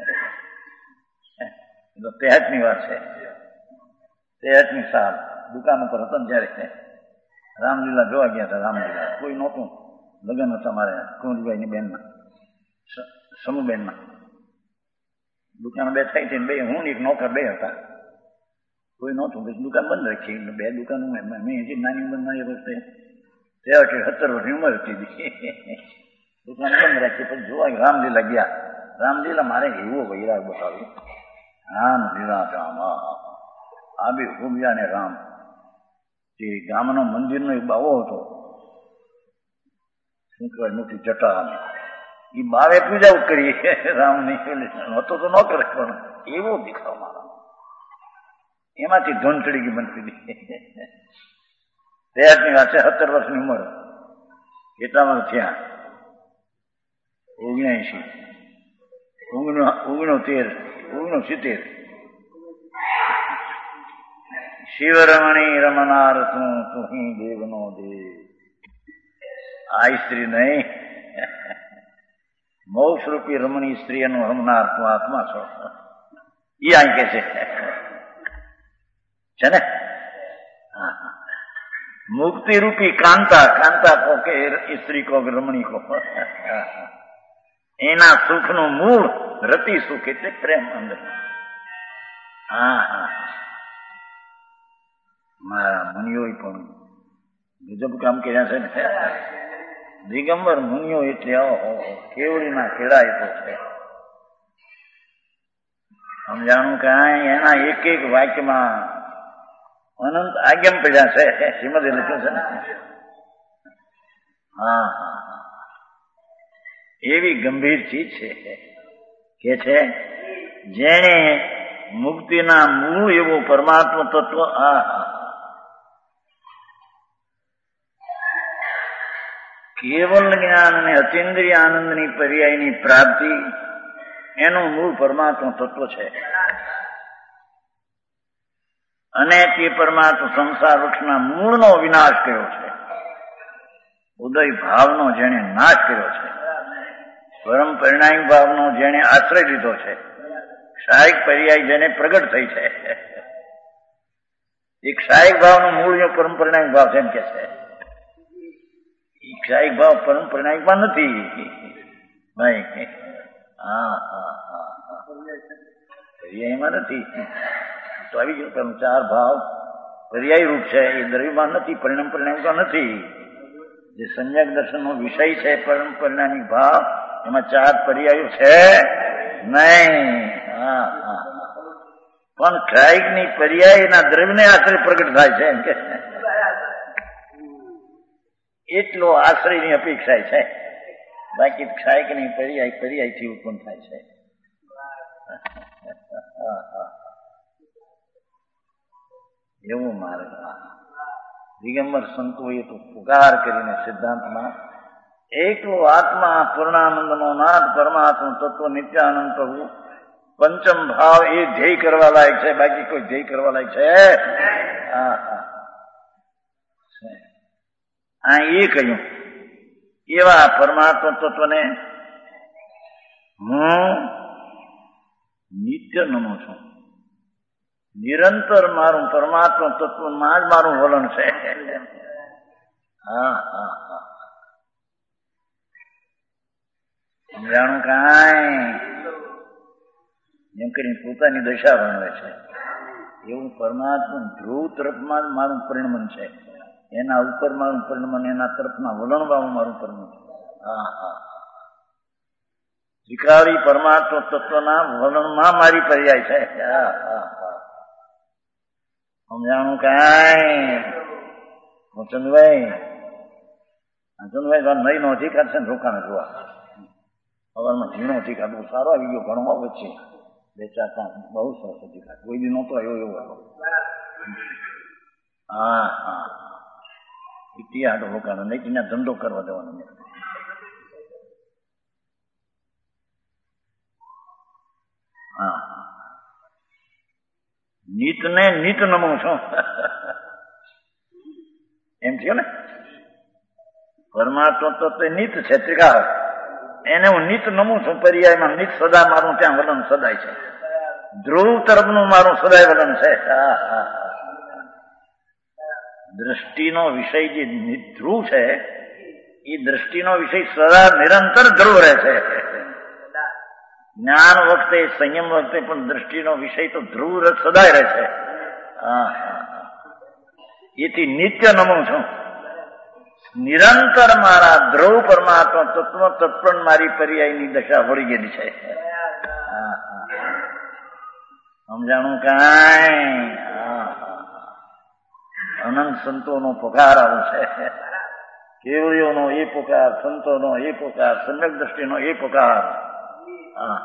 તેહટની વાત છે. તેહટની સાલ દુકાન ઉપર હતા જયારે રામલીલા જોવા ગયા હતા. રામલીલા કોઈ નહોતું, લગ્ન હતા મારે કુંવરભાઈની બેનના સમૂહબેનના. દુકાન બે થઈ હતી, બે હું એક નોકર બે હતા, કોઈ નહોતું. દુકાન બંધ રાખી. બે દુકાનો મેં હજી નાની ઉંમરના એ વખતે તેહટે સત્તર વર્ષની ઉંમર હતી, દુકાન બંધ રાખી. પછી જોવા રામલીલા ગયા. રામલીલા મારે એવો વૈરાગ બતાવ્યો. રામલીલા રામ આ બે હોમિયા ને રામ. તે ગામનો મંદિરનો એક બાવો હતો, શું કહેવાય, મોટી જટા. એ બાવે પૂજા કરી રામની, હતો તો ન કરે પણ એવો દેખાવ મારા. એમાંથી ધૂન ચડી ગઈ બનતી. તેની વાત છે, સત્તર વર્ષની ઉંમર. કેટલામાં થયા? ઓગણસી ઓગણો તેર ઓગણો સિત્તેર. શિવ રમણી રમનાર તું તું દેવનો દેવ. આ સ્ત્રી નહીં, મોક્ષ રૂપી રમણી સ્ત્રી એનું રમનાર તું આત્મા છો. એ અહીં કે છે છે ને. મુક્તિ રૂપી કાંતા, કાંતા કો કે સ્ત્રી કો રમણી કો, એના સુખનું મૂળ રતિ સુખ એટલે પ્રેમ અંદર. હા હા મારા મુનિઓ પણ ગજબ કામ કર્યા છે ને. દિગંબર મુનિઓ એટલે કેવડીના કેળાય તો છે. સમજાણું કાંઈ? એના એક એક વાક્યમાં અનંત આગમ પડ્યા છે. શ્રીમદે લખ્યું છે ને. હા હા હા એવી ગંભીર ચીજ છે કે છે જેણે મુક્તિના મૂળ એવું પરમાત્મા તત્વ આ કેવલ જ્ઞાન અને અતિન્દ્રિય આનંદની પર્યાયની પ્રાપ્તિ એનું મૂળ પરમાત્મા તત્વ છે. અને તે પરમાત્મા સંસાર વૃક્ષના મૂળનો વિનાશ કર્યો છે. ઉદય ભાવનો જેણે નાશ કર્યો છે. પરમ પરિણામી ભાવનો જેણે આશ્રય લીધો છે. ક્ષાયિક પર્યાય જેને પ્રગટ થઈ છે. એ ક્ષાયિક ભાવનો મૂળ પરમ પરિણામી ભાવ છે એમ કે છે. એ ક્ષાયિક ભાવ પરમ પરિણામી ભાવ નથી ભાઈ. હા હા હા હા પર્યાયમાં નથી તો આવી ગયું તમે ચાર ભાવ પર્યાય રૂપ છે. એ દ્રવ્યમાં નથી, પરિણામ પરિણામી ભાવ નથી. જે સંજ્ઞક દર્શનનો વિષય છે પરમ પરિણામી ભાવ એમાં ચાર પર્યાયો છે નહીં. હા હા પણ ક્ષાયિકની પર્યાયના દ્રવ્યને આશ્રય પ્રગટ થાય છે એમ કે એટલો આશ્રયની અપેક્ષા છે. બાકી ક્ષાયિકની પર્યાય પર્યાયથી ઉત્પન્ન થાય છે. એવું મારે દિગંબર સંતોએ તો પુકાર કરીને સિદ્ધાંતમાં એકલો આત્મા પૂર્ણાનંદનો નાથ પરમાત્મા તત્વ નિત્યાનંદ પ્રભુ પંચમ ભાવ એ ધ્યેય કરવા લાયક છે. બાકી કોઈ ધ્યેય કરવા લાયક છે હા હા આ એ કહ્યું એવા પરમાત્મા તત્વને હું નિત્ય નમું છું. નિરંતર મારું પરમાત્મા તત્વમાં જ મારું વલણ છે. હા હા હા સમજાણું કાંઈ એમ કરીને પોતાની દશા વર્ણવે છે. એવું પરમાત્મા ધ્રુવ તરફમાં જ મારું પરિણમન છે. એના ઉપર મારું પરિણમન, એના તરફના વલણવામાં મારું પરિણમન. હા હા વિકારી પરમાત્મા તત્વના વલણમાં મારી પર્યાય છે. હા હા હા સમજાણું કાંઈ ચંદભાઈ ચંદભાઈ નઈ નો અધિકાર છે ને રોકાણ જોવા સવારમાં ઝીણો અધિકાર બહુ સારો આવી ગયો. ઘણો વચ્ચે બે ચાર પાંચ બહુ સરસ અધિકાર કોઈ બી નહોતો આવ્યો એવો આવ્યો. હા હા ઇતિહાસ રોકાણ નહીં ત્યાં ધંધો કરવા દેવાનો. હા નીત ને નીત નમું છું એમ થયો ને. પરમાત્મા તો નીત છે ત્રિકાળ, એને હું નીત નમું છું. પર્યાયમાં નીત સદા મારું ત્યાં વલણ સદાય છે. ધ્રુવ તરફનું મારું સદાય વલણ છે. હા હા દ્રષ્ટિનો વિષય જે ધ્રુવ છે એ દ્રષ્ટિનો વિષય સદા નિરંતર ધ્રુવ રહે છે. જ્ઞાન વખતે સંયમ વખતે પણ દ્રષ્ટિનો વિષય તો ધ્રુવ સદાય રહે છે. હા હા એથી નિત્ય નમું છું. નિરંતર મારા ધ્રુવ પરમાત્મા તત્વ તત્પણ મારી પર્યાયની દશા વળી ગયેલી છે. સમજાણું કાંઈ અનંત સંતોનો પોકાર આવો છે. કેવળીઓનો એ પોકાર, સંતોનો એ પોકાર, સમ્યક દ્રષ્ટિનો એ પોકાર. હા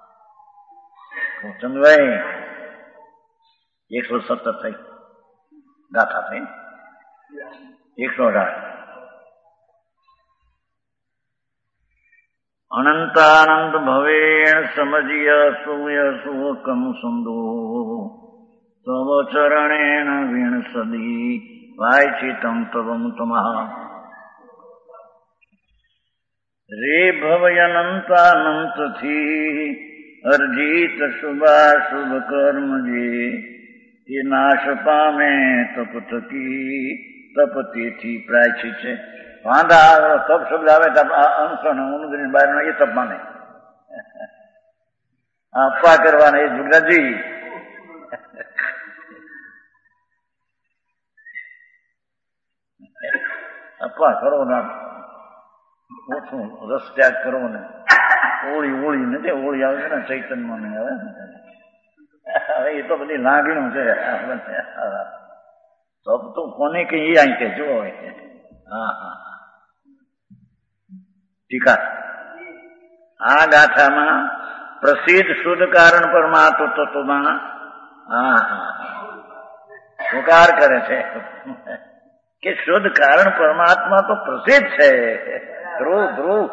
ચંદભાઈ એકસો સત્તર થઈ ગાથા થઈ એકસો અઢાર અનંતાનંદ ભવેણ સમજીય સૂય સુકમ સુંદો તવ ચરણેન વીણ સદી વાયચિતમ તવમ તમઃ રે ભવયનંતાનંત થી અર્જિત શુભાશુભ કર્મ જે એ નાશ પામે તપ થકી તપ તેથી પ્રાયશ્ચિત છે. વાંધા તપ શબ્દ આવે તો અનુસરણ ઉનુદ્રી બહાર એ તપ માને અપા કરવાના એ જુગરાજી અપા કરો ને ઓછું રસ ત્યાગ કરો ને ઓળી ઓળી નથી ઓળી આવે છે ને ચૈતન્યમાં નહીં આવે હવે એ તો બધી લાગણીઓ છે. તપ તો કોને કઈ એ અહીં કે જો હા હા ટીકા આ ગાથામાં પ્રસિદ્ધ શુદ્ધ કારણ પરમાત્મ તત્વમાં હા હા સ્વીકાર કરે છે કે શુદ્ધ કારણ પરમાત્મા તો પ્રસિદ્ધ છે. ધ્રુવ ધ્રુવ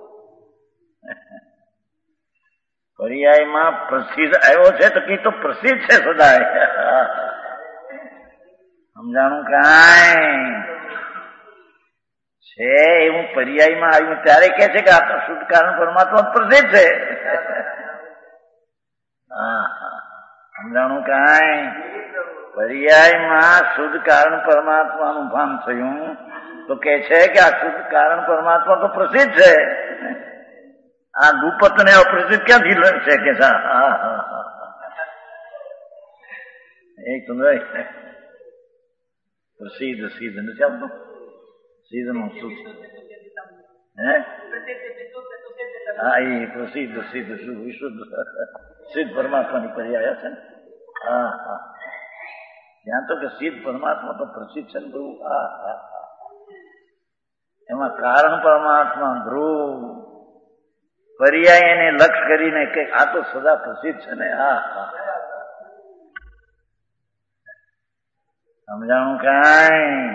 પર્યાયમાં પ્રસિદ્ધ આવ્યો છે તો કે તો પ્રસિદ્ધ છે સદાય. સમજાણું કાંઈ છે એવું પર્યાયમાં આવ્યું ત્યારે કે છે કે આ તો શુદ્ધ કારણ પરમાત્મા પ્રસિદ્ધ છે. હા હા સમજાણું કાંઈ પર્યાયમાં શુદ્ધ કારણ પરમાત્માનું ભાન થયું તો કે છે કે આ શુદ્ધ કારણ પરમાત્મા તો પ્રસિદ્ધ છે. આ ગુપત ને અપ્રસિદ્ધ ક્યાંથી છે કે હા હા હા એક તો પ્રસિદ્ધ સિદ્ધ નથી આવતું સિદ્ધ નું શુદ્ધ હે હા એ પ્રસિદ્ધ સિદ્ધ શું વિશુદ્ધ સિદ્ધ પરમાત્માની પર્યાય છે ને. હા હા ત્યાં તો કે સિદ્ધ પરમાત્મા તો પ્રસિદ્ધ છે ને બહુ. હા હા હા એમાં કારણ પરમાત્મા ધ્રુવ પર્યાય એને લક્ષ કરીને કે આ તો સદા પ્રસિદ્ધ છે ને. હા હા સમજાણું કાંઈ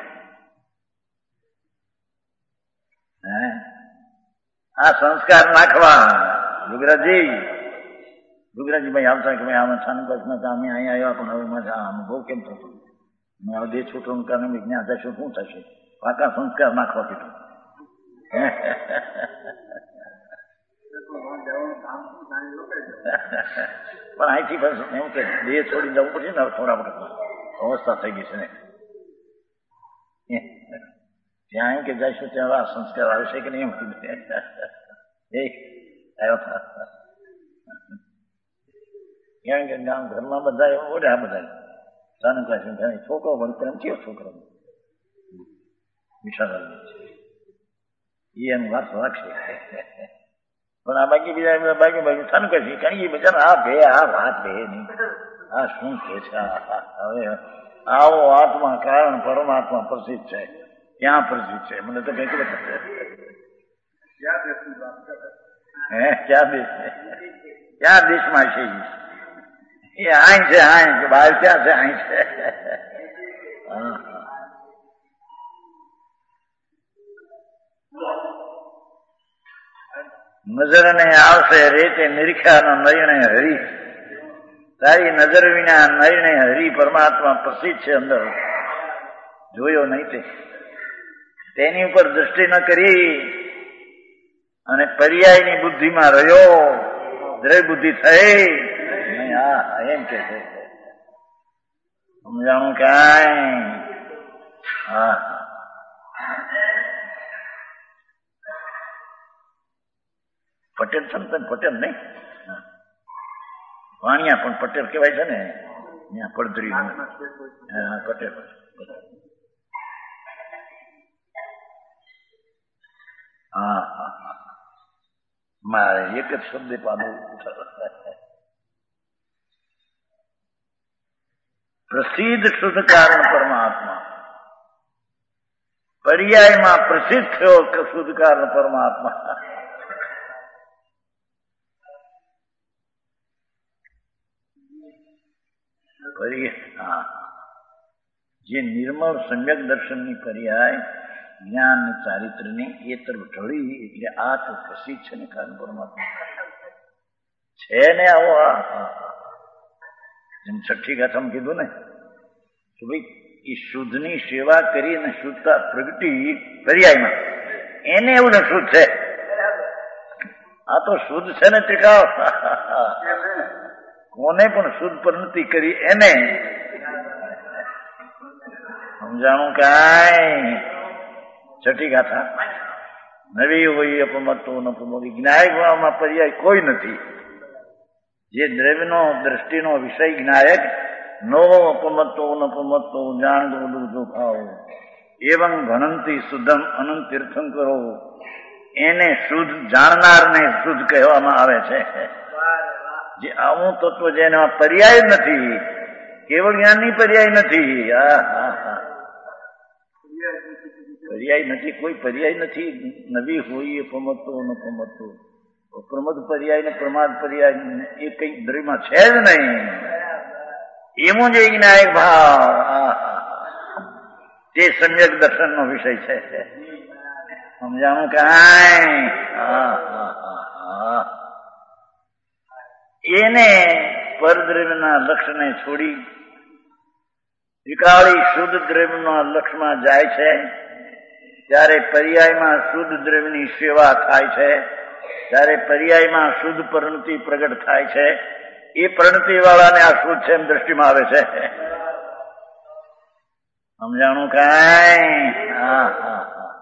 હે આ સંસ્કાર નાખવા દુગરાજી દુગરાજી ભાઈ આવતા કે ભાઈ આમાં છાનું કચ્છમાં તો અમે અહીંયા આવ્યા પણ હવે મજા અનુભવ કેમ થતો મેં હવે દેશ છૂટવાનું કારણે વિજ્ઞાન થશે શું થશે પાકા સંસ્કાર નાખવા કીધું. પણ અહીંથી બસ એવું કે દેહ છોડી જવું પડશે ને થોડા વખત અવસ્થા થઈ ગઈ છે ને ત્યાં એમ કે જઈશું ત્યાં આ સંસ્કાર આવશે કે નહીં એમ કીધું એ આવ્યો કેમ કે ગામ ઘરમાં બધા એવું ઓઢ્યા બધા સાનું કાઢી છોકરો પણ પ્રેમ થયો છોકરો વિશાળ એ એનું વારસો રાખશે. પણ આ બાકી બીજા બાકી બાકી સાનું કહે કારણ કે બિચારા આ બે આ વાત બે નહીં આ શું કે છે. હવે આવો આત્મા કારણ પરમાત્મા પ્રસિદ્ધ છે ક્યાં પ્રસિદ્ધ છે મને તો કઈ ખબર હે ક્યાં દેશ ક્યાં દેશમાં છે એ આઈ છે આઈ છે બહાર ક્યાં છે આઈ છે. નજર ને આવશે રેતે નિરીક્ષાનો નિર્ણય હરી તારી નજર વિના નિર્ણય હરી પરમાત્મા પ્રસિદ્ધ છે અંદર જોયો નહીં તે તેની ઉપર દ્રષ્ટિ ન કરી અને પર્યાયની બુદ્ધિમાં રહ્યો દ્રય બુદ્ધિ થઈ હા એમ કે છે સમજાણું કાંઈ. હા પટેલ છે ને પટેલ નહીં વાણિયા પણ પટેલ કહેવાય છે ને ત્યાં પડધરી હા પટેલ હા હા મારે એક જ શબ્દ પાડો પ્રસિદ્ધ શુદ્ધ કારણ પરમાત્મા પર્યાયમાં પ્રસિદ્ધ થયો કે શુદ્ધ કારણ પરમાત્મા. જે નિર્મળ સમ્યક દર્શનની પર્યાય જ્ઞાન ચારિત્રની એ તરફ ઢળી એટલે આ તો પ્રસિદ્ધ છે ને કારણ પરમાત્મા છે ને આવો. જેમ છઠ્ઠી ગાથામાં કીધું ને કે ભાઈ એ શુદ્ધની સેવા કરી અને શુદ્ધતા પ્રગટી પર્યાયમાં એને એવું ને શુદ્ધ છે આ તો શુદ્ધ છે ને ટીકાવ કોને પણ શુદ્ધ પરિણતિ કરી એને સમજાણું કાંઈ. છઠ્ઠી ગાથા નવી હોય અપમતો ન પ્રમોદી જ્ઞાયક ભાવમાં પર્યાય કોઈ નથી. જે દ્રવ્યનો દ્રષ્ટિનો વિષય જ્ઞાયક નો અપમતો ન પ્રમતો જાણ દો ભાવ એવં ભનંતી શુદ્ધમ અનંત તીર્થંકરો એને શુદ્ધ જાણનારને શુદ્ધ કહેવામાં આવે છે. જે આવું તત્વ જેના પર્યાય નથી કેવળ જ્ઞાનની પર્યાય નથી. હા હા હા પર્યાય નથી, કોઈ પર્યાય નથી. નવી હોય એ પમતો ન પમતો, પ્રમદ પર્યાય ને પ્રમાદ પર્યાય એ કઈ દ્રવ્યમાં છે જ નહીં. એનું જે જ્ઞાયક ભાવ તે સમ્યક દર્શન નો વિષય છે. સમજાણું કાંઈ? એને પરદ્રવ્યના લક્ષ્યને છોડી ત્રિકાળી શુદ્ધ દ્રવ્યના લક્ષ્યમાં જાય છે, ત્યારે પર્યાયમાં શુદ્ધ દ્રવ્યની સેવા થાય છે, ત્યારે પર્યાયમાં શુદ્ધ પરિણતિ પ્રગટ થાય છે. એ પરિણતિ વાળાને આ શુદ્ધ છે એમ દ્રષ્ટિમાં આવે છે. સમજાણું કાંઈ? હા હા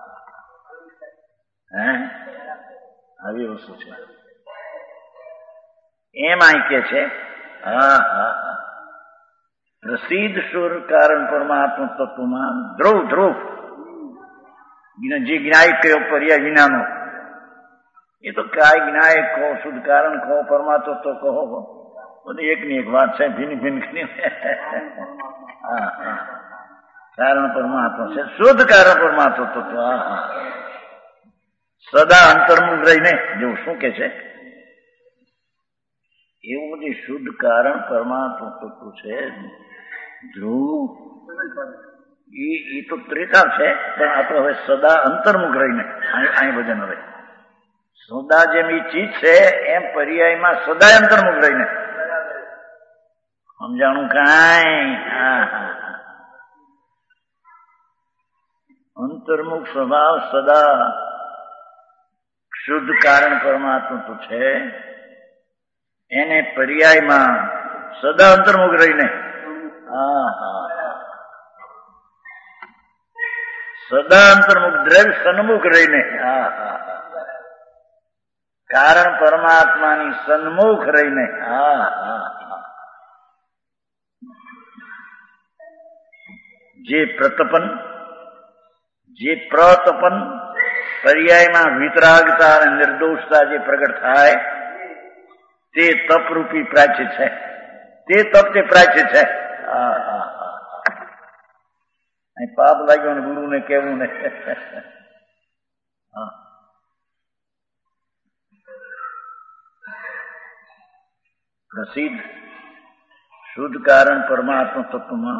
હે આવી વસ્તુ છે એમ અહીં કે છે. હા હા હા પ્રસિદ્ધ સુર કારણ પરમાત્મ તત્વમાં ધ્રુવ ધ્રુવ જે જ્ઞાયક કયો પર્યાય વિનાનો, એ તો કાંઈ જ્ઞાયક કહો, શુદ્ધ કારણ કહો, પરમાત્મ તો કહો, બધી એકની એક વાત છે, ભિન્ન ભિન્ન કરી. હા હા કારણ પરમાત્મા છે, શુદ્ધ કારણ પરમાત્મા તત્વ. હા હા સદા અંતર્મુખ રહીને જેવું શું કે છે એવું બધી શુદ્ધ કારણ પરમાત્મા તત્વ છે. ધ્રુવ એ તો ત્રિકાળ છે, પણ આ તો હવે સદા અંતર્મુખ રહીને અહીં ભજન. હવે સદા જેમ એ ચીજ છે એમ પર્યાયમાં સદા અંતર્મુખ રહીને. સમજાણું કાંઈ? હા હા અંતર્મુખ સ્વભાવ સદા શુદ્ધ કારણ પરમાત્મા તો છે, એને પર્યાયમાં સદા અંતર્મુખ રહીને. હા હા સદા અંતર્મુખ દ્રવ્ય સન્મુખ રહીને. હા હા કારણ પરમાત્માની સન્મુખ રહીને. હા હા જે પ્રતપન જે પ્રતપન પર્યાયમાં વિતરાગતા અને નિર્દોષતા જે પ્રગટ થાય તે તપરૂપી પ્રાચિત છે. તે તપ તે પ્રાચિત છે. હા હા હા પાપ લાગ્યો ને ગુરુને કેવું ને. હા પ્રસિદ્ધ શુદ્ધ કારણ પરમાત્મા તત્વમાં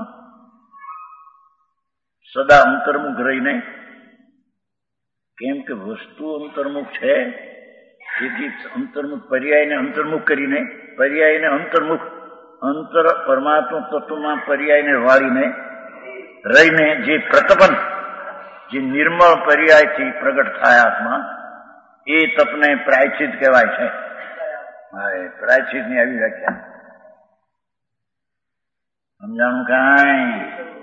સદા અંતર્મુખ રહીને, કેમ કે વસ્તુ અંતર્મુખ છે, તેથી અંતર્મુખ પર્યાયને અંતર્મુખ કરીને, પર્યાયને અંતર્મુખ અંતર પરમાત્મા તત્વમાં પર્યાયને વાળીને રહીને જે પ્રતપન જે નિર્મળ પર્યાયથી પ્રગટ થાય આત્મા, એ તપને પ્રાયશ્ચિત કહેવાય છે. હા એ પ્રાયશ્ચિત ની આવી વ્યાખ્યા. સમજાણું કાંઈ?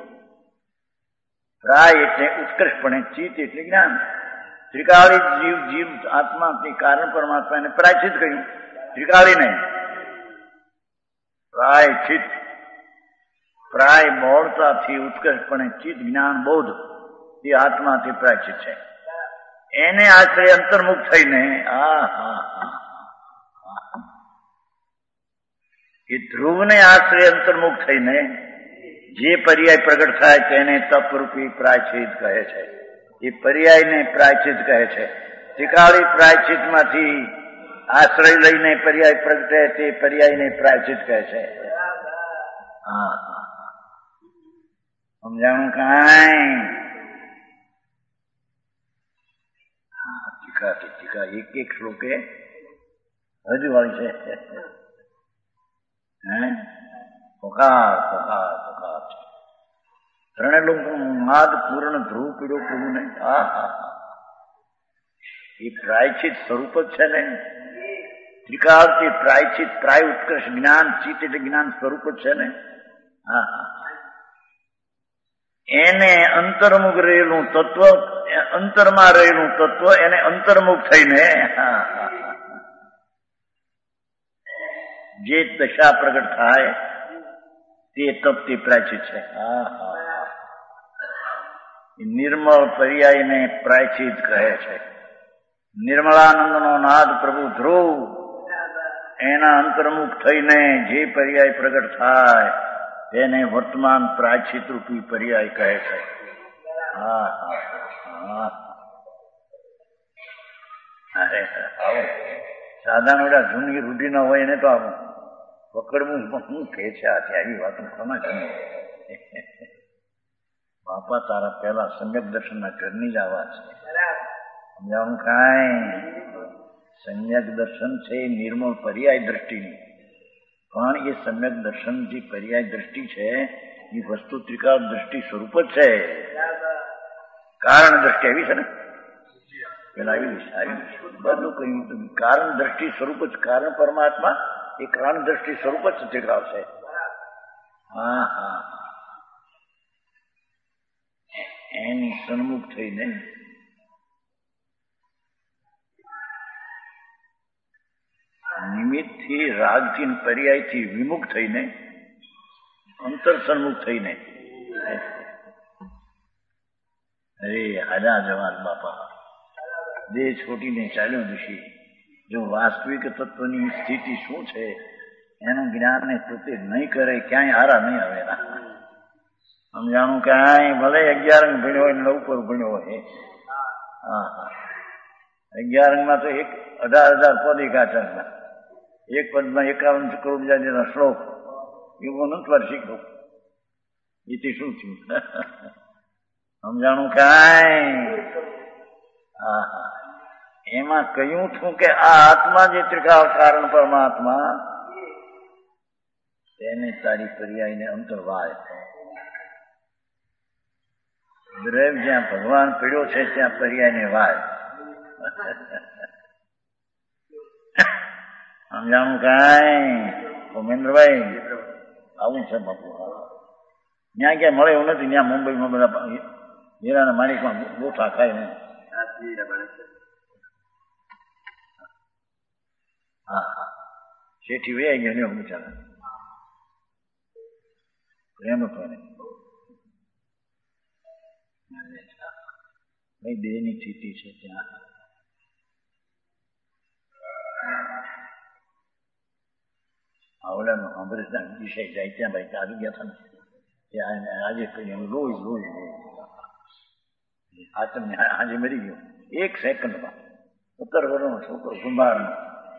પ્રાય એટલે ઉત્કર્ષપણે, ચિત્ત એટલે જ્ઞાન. ત્રિકાળી જીવ જીવ આત્મા તે કારણ પરમાત્મા એને પ્રાયશ્ચિત કહ્યું, ત્રિકાળી નહીં. પ્રાય ચિત્ત પ્રાય બહોળતાથી ઉત્કર્ષપણે ચિત્ત જ્ઞાન બોધ તે આત્માથી પ્રાયશ્ચિત છે. એને આશ્રય અંતર્મુખ થઈને આ હા હા એ ધ્રુવને આશ્રય અંતર્મુખ થઈને જે પર્યાય પ્રગટ થાય તેને તપરૂપી પ્રાયશ્ચિત કહે છે. એ પર્યાયને પ્રાયશ્ચિત કહે છે. ત્રિકાળી પ્રાયશ્ચિતમાંથી આશ્રય લઈને પર્યાય પ્રગટે તે પર્યાયને પ્રાયશ્ચિત કહે છે. હા હા સમજાણું કાંઈ? હા ટીકા ટીકા એક એક શ્લોકે હજુ વાળી છે. હે પોકાર પોકાર પોકાર ત્રણે લોકો માદ પૂર્ણ ધ્રુવ પીડો પૂરું નહીં. હા હા એ પ્રાયશ્ચિત સ્વરૂપ જ છે ને. ત્રિકાળથી પ્રાયશ્ચિત પ્રાય ઉત્કર્ષ જ્ઞાન ચિત્ત એટલે જ્ઞાન સ્વરૂપ જ છે ને. હા હા એને અંતર્મુખ રહેલું તત્વ, અંતરમાં રહેલું તત્વ એને અંતર્મુખ થઈને હા હા જે દશા પ્રગટ થાય તે તપથી પ્રાયશ્ચિત છે. હા હા નિર્મળ પર્યાયને પ્રાયશ્ચિત કહે છે. નિર્મળાનંદનો નાદ પ્રભુ ધ્રુવ એના અંતર્મુખ થઈને જે પર્યાય પ્રગટ થાય તેને વર્તમાન પ્રાયશ્ચિત રૂપી પર્યાય કહે છે. હા હા અરે આવો સાધારણ ઓલા જૂની રૂઢી ના હોય એને તો આવું પકડવું શું કે છે આથી આવી વાતો કોના છે બાપા તારા પહેલા સમ્યક દર્શનના ઘરની જ આવા છે સમજાવું કાંઈ સમ્યક દર્શન છે એ નિર્મળ પર્યાય દ્રષ્ટિની પણ એ સમ્યક દર્શન જે પર્યાય દ્રષ્ટિ છે એ વસ્તુ ત્રિકાળ દ્રષ્ટિ સ્વરૂપ જ છે કારણ દ્રષ્ટિ આવી છે ને પેલા આવી આવી બધું કહ્યું કારણ દ્રષ્ટિ સ્વરૂપ જ કારણ પરમાત્મા એ કારણ દ્રષ્ટિ સ્વરૂપ જ ત્રિકાળ છે હા હા એની સન્મુખ થઈને નિમિત્તથી રાગથી પર્યાયથી વિમુખ થઈને અંતર સન્મુખ થઈને અરે હાજા જવાન બાપા દેહ છોડીને ચાલ્યો ઋષિ જો વાસ્તવિક તત્વની સ્થિતિ શું છે એનું જ્ઞાનને પોતે નહીં કરે ક્યાંય હારા નહીં આવે સમજાણું ક્યાંય ભલે અગિયાર અંગ ભણ્યો હોય નવ પર ભણ્યો હોય હા હા અગિયાર અંગમાં તો એક અઢાર હજાર પદ એકાચરના એક પદમાં એકાવન કરોડ જાતિના શ્લોક એવું નથી વાર શીખો એથી શું થયું સમજાણું કાંઈ હા હા એમાં કહ્યું છું કે આ આત્મા જે ત્રિકાળ કારણ પરમાત્મા તેને તારી પર્યાયને અંતર્વાય દ્રવ્ય જ્યાં ભગવાન પીડ્યો છે ત્યાં પર્યાયને વાય સમજાણું કાંઈ ભૂમેન્દ્રભાઈ આવું છે બાપુ ત્યાં ક્યાંય મળે એવું નથી ત્યાં મુંબઈમાં બધા હીરાના માણિકમાં ગોઠા ખાય ને હા હા શેઠી વે ગયા ને બિચારા પ્રેમ હતો ને ભાઈ દેહની સ્થિતિ છે ત્યાં આવડાનું અમૃતના વિષય જાય ત્યાં ભાઈ આવી ગયા હતા ને ત્યાં આજે કહી એનું રોજ રોજ રોજ આતમને આજે મરી ગયો એક સેકન્ડમાં સત્તર વર્ષનો છોકરો કુંભારનો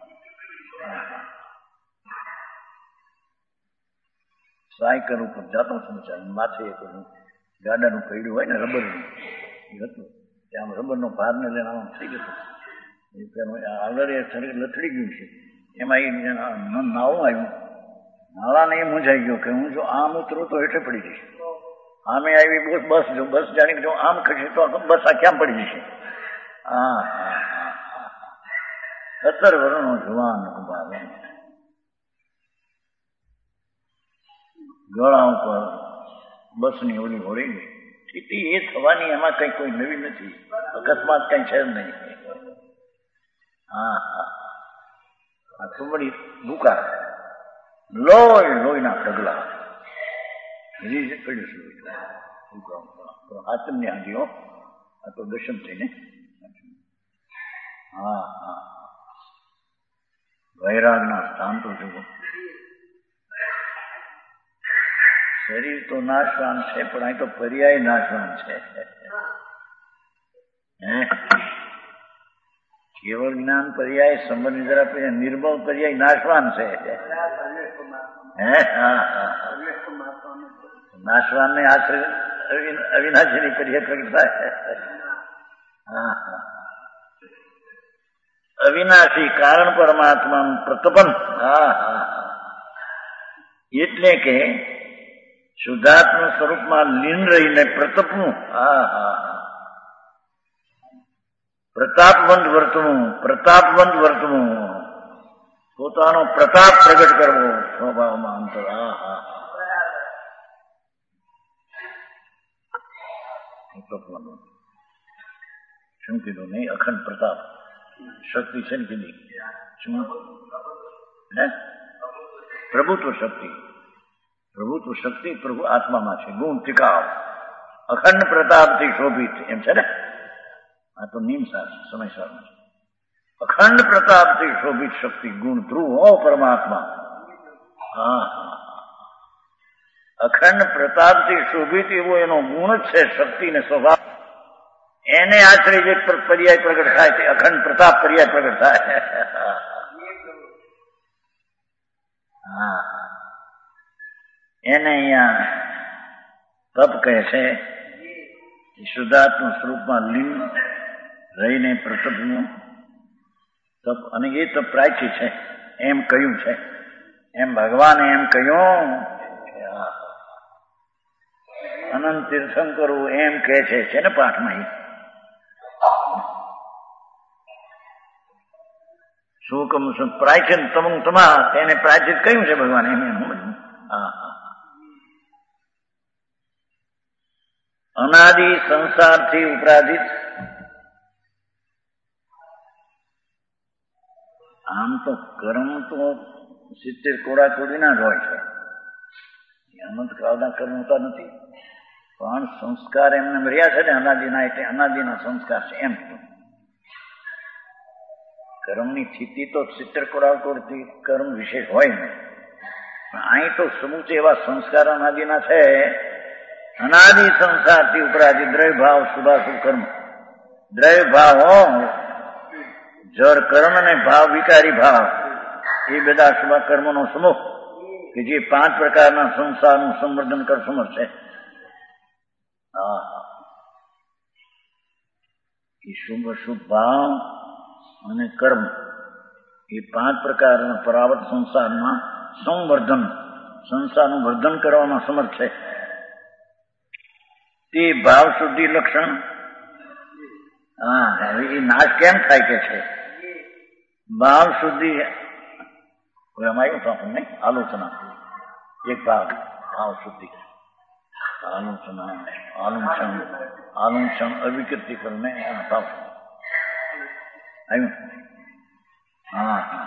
સાયકલ ઉપર જતો હતો માથે ગાડાનું પૈડું હોય ને રબરનું એ હતું ત્યાં રબરનો ભારને લઈને આમ થઈ ગયો ઓલરેડી શરીર લથડી ગયું છે એમાં એ નાવું આવ્યું નાળાને એ મૂંઝાઈ ગયો કે હું જો આમ ઉતરું તો હેઠે પડી જઈશ આમે આવી બસ બસ જો બસ જાણી જો આમ ખસે તો બસ આ ક્યાં પડી જશે હા હા સત્તર વર્ષનો જુવાન કુંભાર ગળા ઉપર બસની ઓલી હોળી ગઈ સ્થિતિ એ થવાની એમાં કઈ કોઈ નવી નથી અકસ્માત કઈ છે જ નહીં હા હા આ કુંબળી ભૂકા લોહી લોહીના ઢગલા રીઝ પડ્યું છે આત્મની હાંડીઓ આ તો દર્શન થઈને હા હા વૈરાગના સ્થાન તો જુઓ શરીર તો નાશવાન છે પણ અહીં તો પર્યાય નાશવાન છે કેવળ જ્ઞાન પર્યાય સંબંધ જરા પર્યાય નિર્મળ પર્યાય નાશવાન છે હે હા હા નાશવાન ને આશ્રય અવિનાશીની પર્યાય પ્રગટ થાય હા હા અવિનાશી કારણ પરમાત્માનું પ્રતપન હા હા એટલે કે શુદ્ધાત્મ સ્વરૂપમાં લીન રહીને પ્રતપનું હા હા પ્રતાપવંત વર્તવું પ્રતાપવંત વર્તવું પોતાનો પ્રતાપ પ્રગટ કરવો સ્વભાવમાં અંતર હા હા શું કીધું નહીં અખંડ પ્રતાપ શક્તિ છે ને કીધી શું હે પ્રભુત્વ શક્તિ પ્રભુત્વ શક્તિ પ્રભુ આત્મામાં છે ગુણ ટીકાવ અખંડ પ્રતાપથી શોભિત એમ છે ને આ તો નિયમસાર સમયસર અખંડ પ્રતાપથી શોભિત શક્તિ ગુણ ધ્રુવ હો પરમાત્મા હા હા અખંડ પ્રતાપથી શોભિત એવો એનો ગુણ જ છે શક્તિ ને સ્વભાવ એને આશ્રય જે પર્યાય પ્રગટ થાય તે અખંડ પ્રતાપ પર્યાય પ્રગટ થાય. હા, એને અહીંયા તપ કહે છે. શુદ્ધાત્મ સ્વરૂપમાં લીન રહીને પ્રતપનું તપ, અને એ તપ પ્રાચી છે એમ કહ્યું છે. એમ ભગવાને એમ કહ્યું. અનંત તીર્થંકરો એમ કહે છે છે ને પાઠમાં. શુકમ પ્રાચીન તમંગ તમા તેને પ્રાચિત કહ્યું છે ભગવાન. એમ એમ સમજવું. હા હા. અનાદિ સંસારથી ઉપરાધિત. આમ તો કર્મ તો સિત્તેર કોડા કોડીના જ હોય છે. અનંત કાળના કર્મ હોતા નથી, પણ સંસ્કાર એમને રહ્યા છે ને અનાદિના, એટલે અનાદિના સંસ્કાર છે એમ. કર્મની સ્થિતિ તો સિત્તેર કોડા કોડથી કર્મ વિશેષ હોય ને, પણ અહીં તો સમૂચે એવા સંસ્કાર અનાદિના છે. અનાદિ સંસારથી ઉપરાધિ દ્રવ્ય ભાવ શુભાશુભ કર્મ. દ્રવ્ય ભાવ જળ કર્મ અને ભાવ વિકારી ભાવ, એ બધા શુભ કર્મનો સમૂહ કે જે પાંચ પ્રકારના સંસારનું સંવર્ધન કર સમર્થ છે. હા, એ શુભ શુભ ભાવ અને કર્મ એ પાંચ પ્રકારના પરાવર્ત સંસારમાં સંવર્ધન, સંસારનું વર્ધન કરવામાં સમર્થ છે. તે ભાવ શુદ્ધિ લક્ષણ. હા, હવે એ નાશ કેમ થાય કે છે? ભાવ શુદ્ધિ આવ્યું તો આપણને આલોચના એક ભાગ ભાવ શુદ્ધિ આલોચના આલુંક્ષણ આલુંક્ષણ અવિકૃતિ કરને ભાવ આવ્યું. હા હા.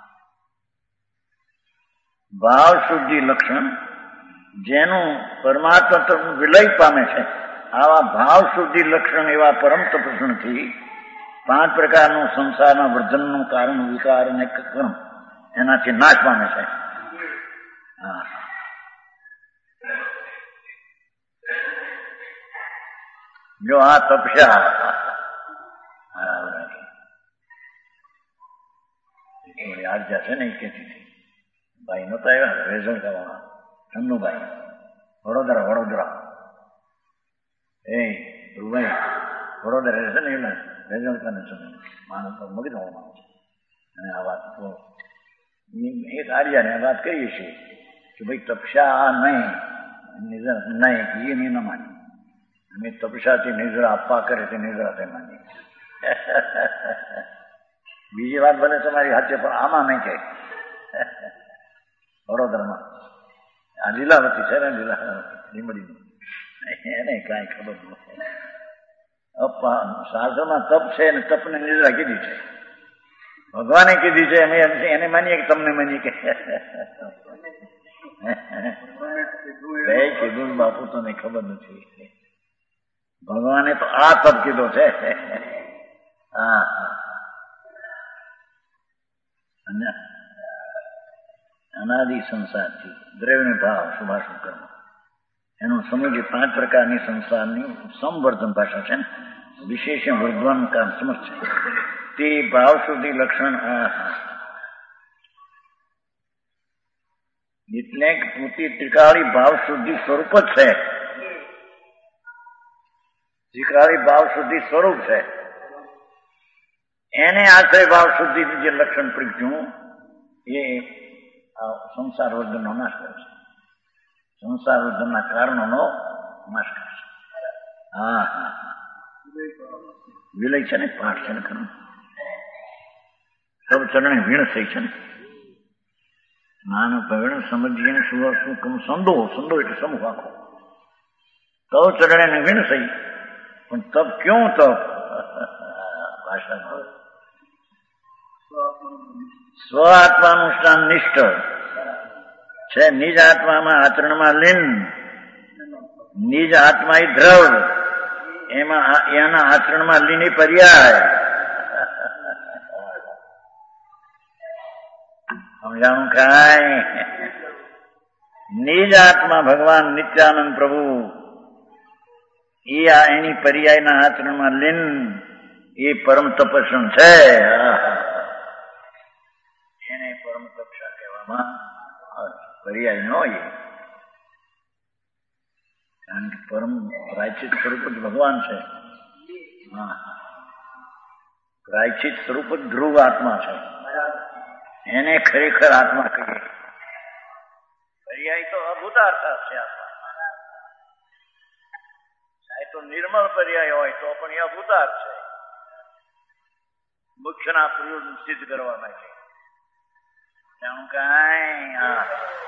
ભાવ શુદ્ધિ લક્ષણ જેનું પરમાત્મા તરફ વિલય પામે છે, આવા ભાવ શુદ્ધિ લક્ષણ એવા પરમ તપસ્ણથી પાંચ પ્રકારનું સંસારના વર્ધનનું કારણ વિકાર અને કર્મ એનાથી નાશ પામે છે. હા, જો આ તપસ્યા યાદ જશે ને એ કેતી હતી ભાઈ નતા આવ્યા રેઝલ્ટ કરવાના. ચંદુભાઈ વડોદરા વડોદરા એ ભાઈ વડોદરા રહેશે ને એટલે રેઝલ્ટ કરે છે માણસ તો મગી દવા માણસ. અને આ વાત તો એક આર્યાને વાત કરીએ છીએ કે ભાઈ તપસ્યા નહીં નિઝર નહીં એ નહીં ન માની. અમે તપસ્યાથી નિઝરા આપવા કરે તે નિઝરા તે માની. બીજી વાત બને તમારી હાથે, પણ આમાં નહીં કહે. વડોદરામાં આ લીલાવતી છે ને, લીલાવતી લીમડી, એને કાંઈ ખબર નથી. શાસ્ત્રમાં તપ છે ને તપને નિદ્રા કીધી છે, ભગવાને કીધી છે. અમે એને માનીએ કે તમને માનીએ કે કીધું બાપુ તને ખબર નથી. ભગવાને તો આ તપ કીધો છે. હા, અને અનાદિ સંસારથી દ્રવ્ય ભાવ શુભાશુભ કર્મ એનું સમૂહ જે પાંચ પ્રકારની સંસારની સંવર્ધન ભાષા છે ને, વિશેષ વર્ધવાનું કામ સમર્થ છે. તે ભાવ શુદ્ધિ લક્ષણ એટલે પોતે ત્રિકાળી ભાવ શુદ્ધિ સ્વરૂપ જ છે. ત્રિકાળી ભાવ શુદ્ધિ સ્વરૂપ છે. એને આશ્રય ભાવ શુદ્ધિ જે લક્ષણ પ્રજ્ઞું એ સંસાર વર્ધનનો નાશ કરે છે. સંસાર વર્ધનના કારણોનો નાશ કરે છે. હા હા હા, વિલય છે ને, પાઠ છે ને ખરું. સબ ચરણે વીણ થઈ છે ને, નાનો પગણ સમજીએ ને શું શું સંદો સંદો એટલે સમૂહ આખો. તવ ચરણે ને વીણ થઈ, પણ તપ ક્યું તપ? ભાષા સ્વ આત્માનુષ્ઠાન નિષ્ઠ છે. નિજ આત્મામાં આચરણમાં લીન, નિજ આત્મા એ દ્રવ એમાં એના આચરણમાં લીની પર્યાય. સમજાણું કાંઈ? નિજ આત્મા ભગવાન નિત્યાનંદ પ્રભુ એ આ એની પર્યાયના આચરણમાં લીન એ પરમ તપસ્ણ છે. એને પરમ તપસ્યા કહેવામાં પર્યાય ન હોય, કારણ કે પરમ પ્રાયચિત સ્વરૂપ જ ભગવાન છે. હા, પ્રાયચિત સ્વરૂપ જ ધ્રુવ આત્મા છે. એને ખરેખર આત્મા કહીએ. પર્યાય તો અભૂતાર્થ છે. આત્મા એ તો નિર્મળ પર્યાય હોય તો પણ એ અભૂતાર્થ છે. મુખ્યના પ્રયોગ સિદ્ધ કરવા માટે જાણું કાંઈ હા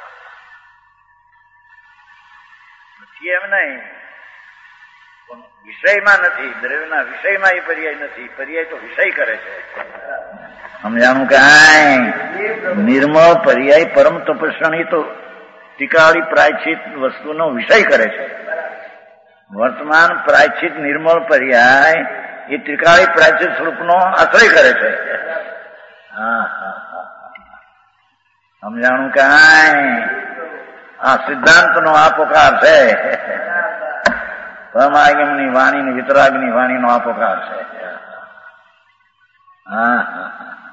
નથી એમ નહીં, પણ વિષયમાં નથી. દ્રવ્યના વિષયમાં એ પર્યાય નથી. પર્યાય તો વિષય કરે છે. સમજાણું કાંઈ નિર્મળ પર્યાય પરમ તપસ્વી તો ટીકાળી પ્રાયચિત વસ્તુનો વિષય કરે છે. વર્તમાન પ્રાયચિત નિર્મળ પર્યાય એ ત્રિકાળી પ્રાયચિત સ્વરૂપનો આશ્રય કરે છે. હા હા હા સમજાણું કાંઈ આ સિદ્ધાંતનો આ પોકાર છે. પરમાગમની વાણીની વિતરાગની વાણીનો આ પોકાર છે. હા હા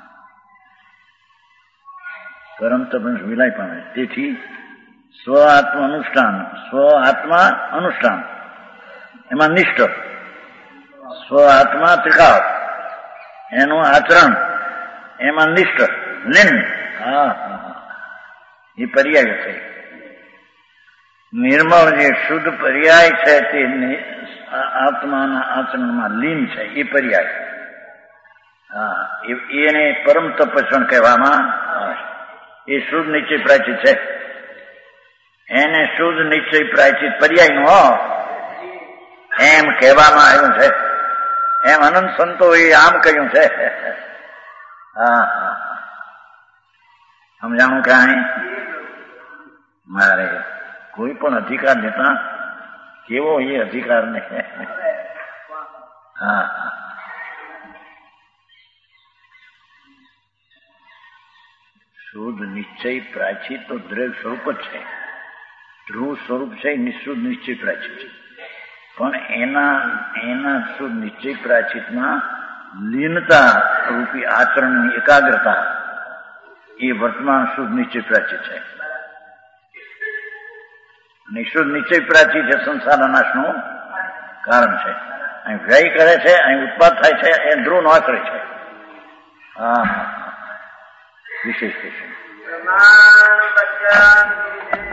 પરમ તપસ્ વિલાય પામે. તેથી સ્વ આત્મા અનુષ્ઠાન, સ્વ આત્મા અનુષ્ઠાન એમાં નિષ્ઠ, સ્વ આત્મા ત્રિકાળ એનું આચરણ એમાં નિષ્ઠ લીન. હા એ પર્યાય છે. નિર્મળ જે શુદ્ધ પર્યાય છે તે આત્માના આચરણમાં લીન છે. એ પર્યાય હા એને પરમ તપસ્ણ કહેવામાં આવે. એ શુદ્ધ નિશ્ચય પ્રાયચિત છે. એને શુદ્ધ નિશ્ચય પ્રાયચિત પર્યાય નો એમ કહેવામાં આવ્યું છે. એમ અનંત સંતોએ આમ કહ્યું છે. હા હા સમજાણું કાંઈ મારે કોઈ પણ અધિકાર દેતા કેવો એ અધિકાર નહીં. હા શુદ્ધ નિશ્ચય પ્રાચિત તો દ્રવ્ય સ્વરૂપ જ છે. ધ્રુવ સ્વરૂપ છે નિશુદ્ધ નિશ્ચય પ્રાચિત. પણ એના એના શુદ્ધ નિશ્ચય પ્રાચિતમાં લીનતા રૂપી આચરણની એકાગ્રતા એ વર્તમાન શુદ્ધ નિશ્ચય પ્રાચિત છે. નિશુદ્ધ નિશ્ચય પ્રાચિત એ સંસારના નાશનું કારણ છે. અહીં વ્યય કરે છે, અહીં ઉત્પાદ થાય છે, એ ધ્રુવનો આશ્રય છે. હા વિશેષ છે.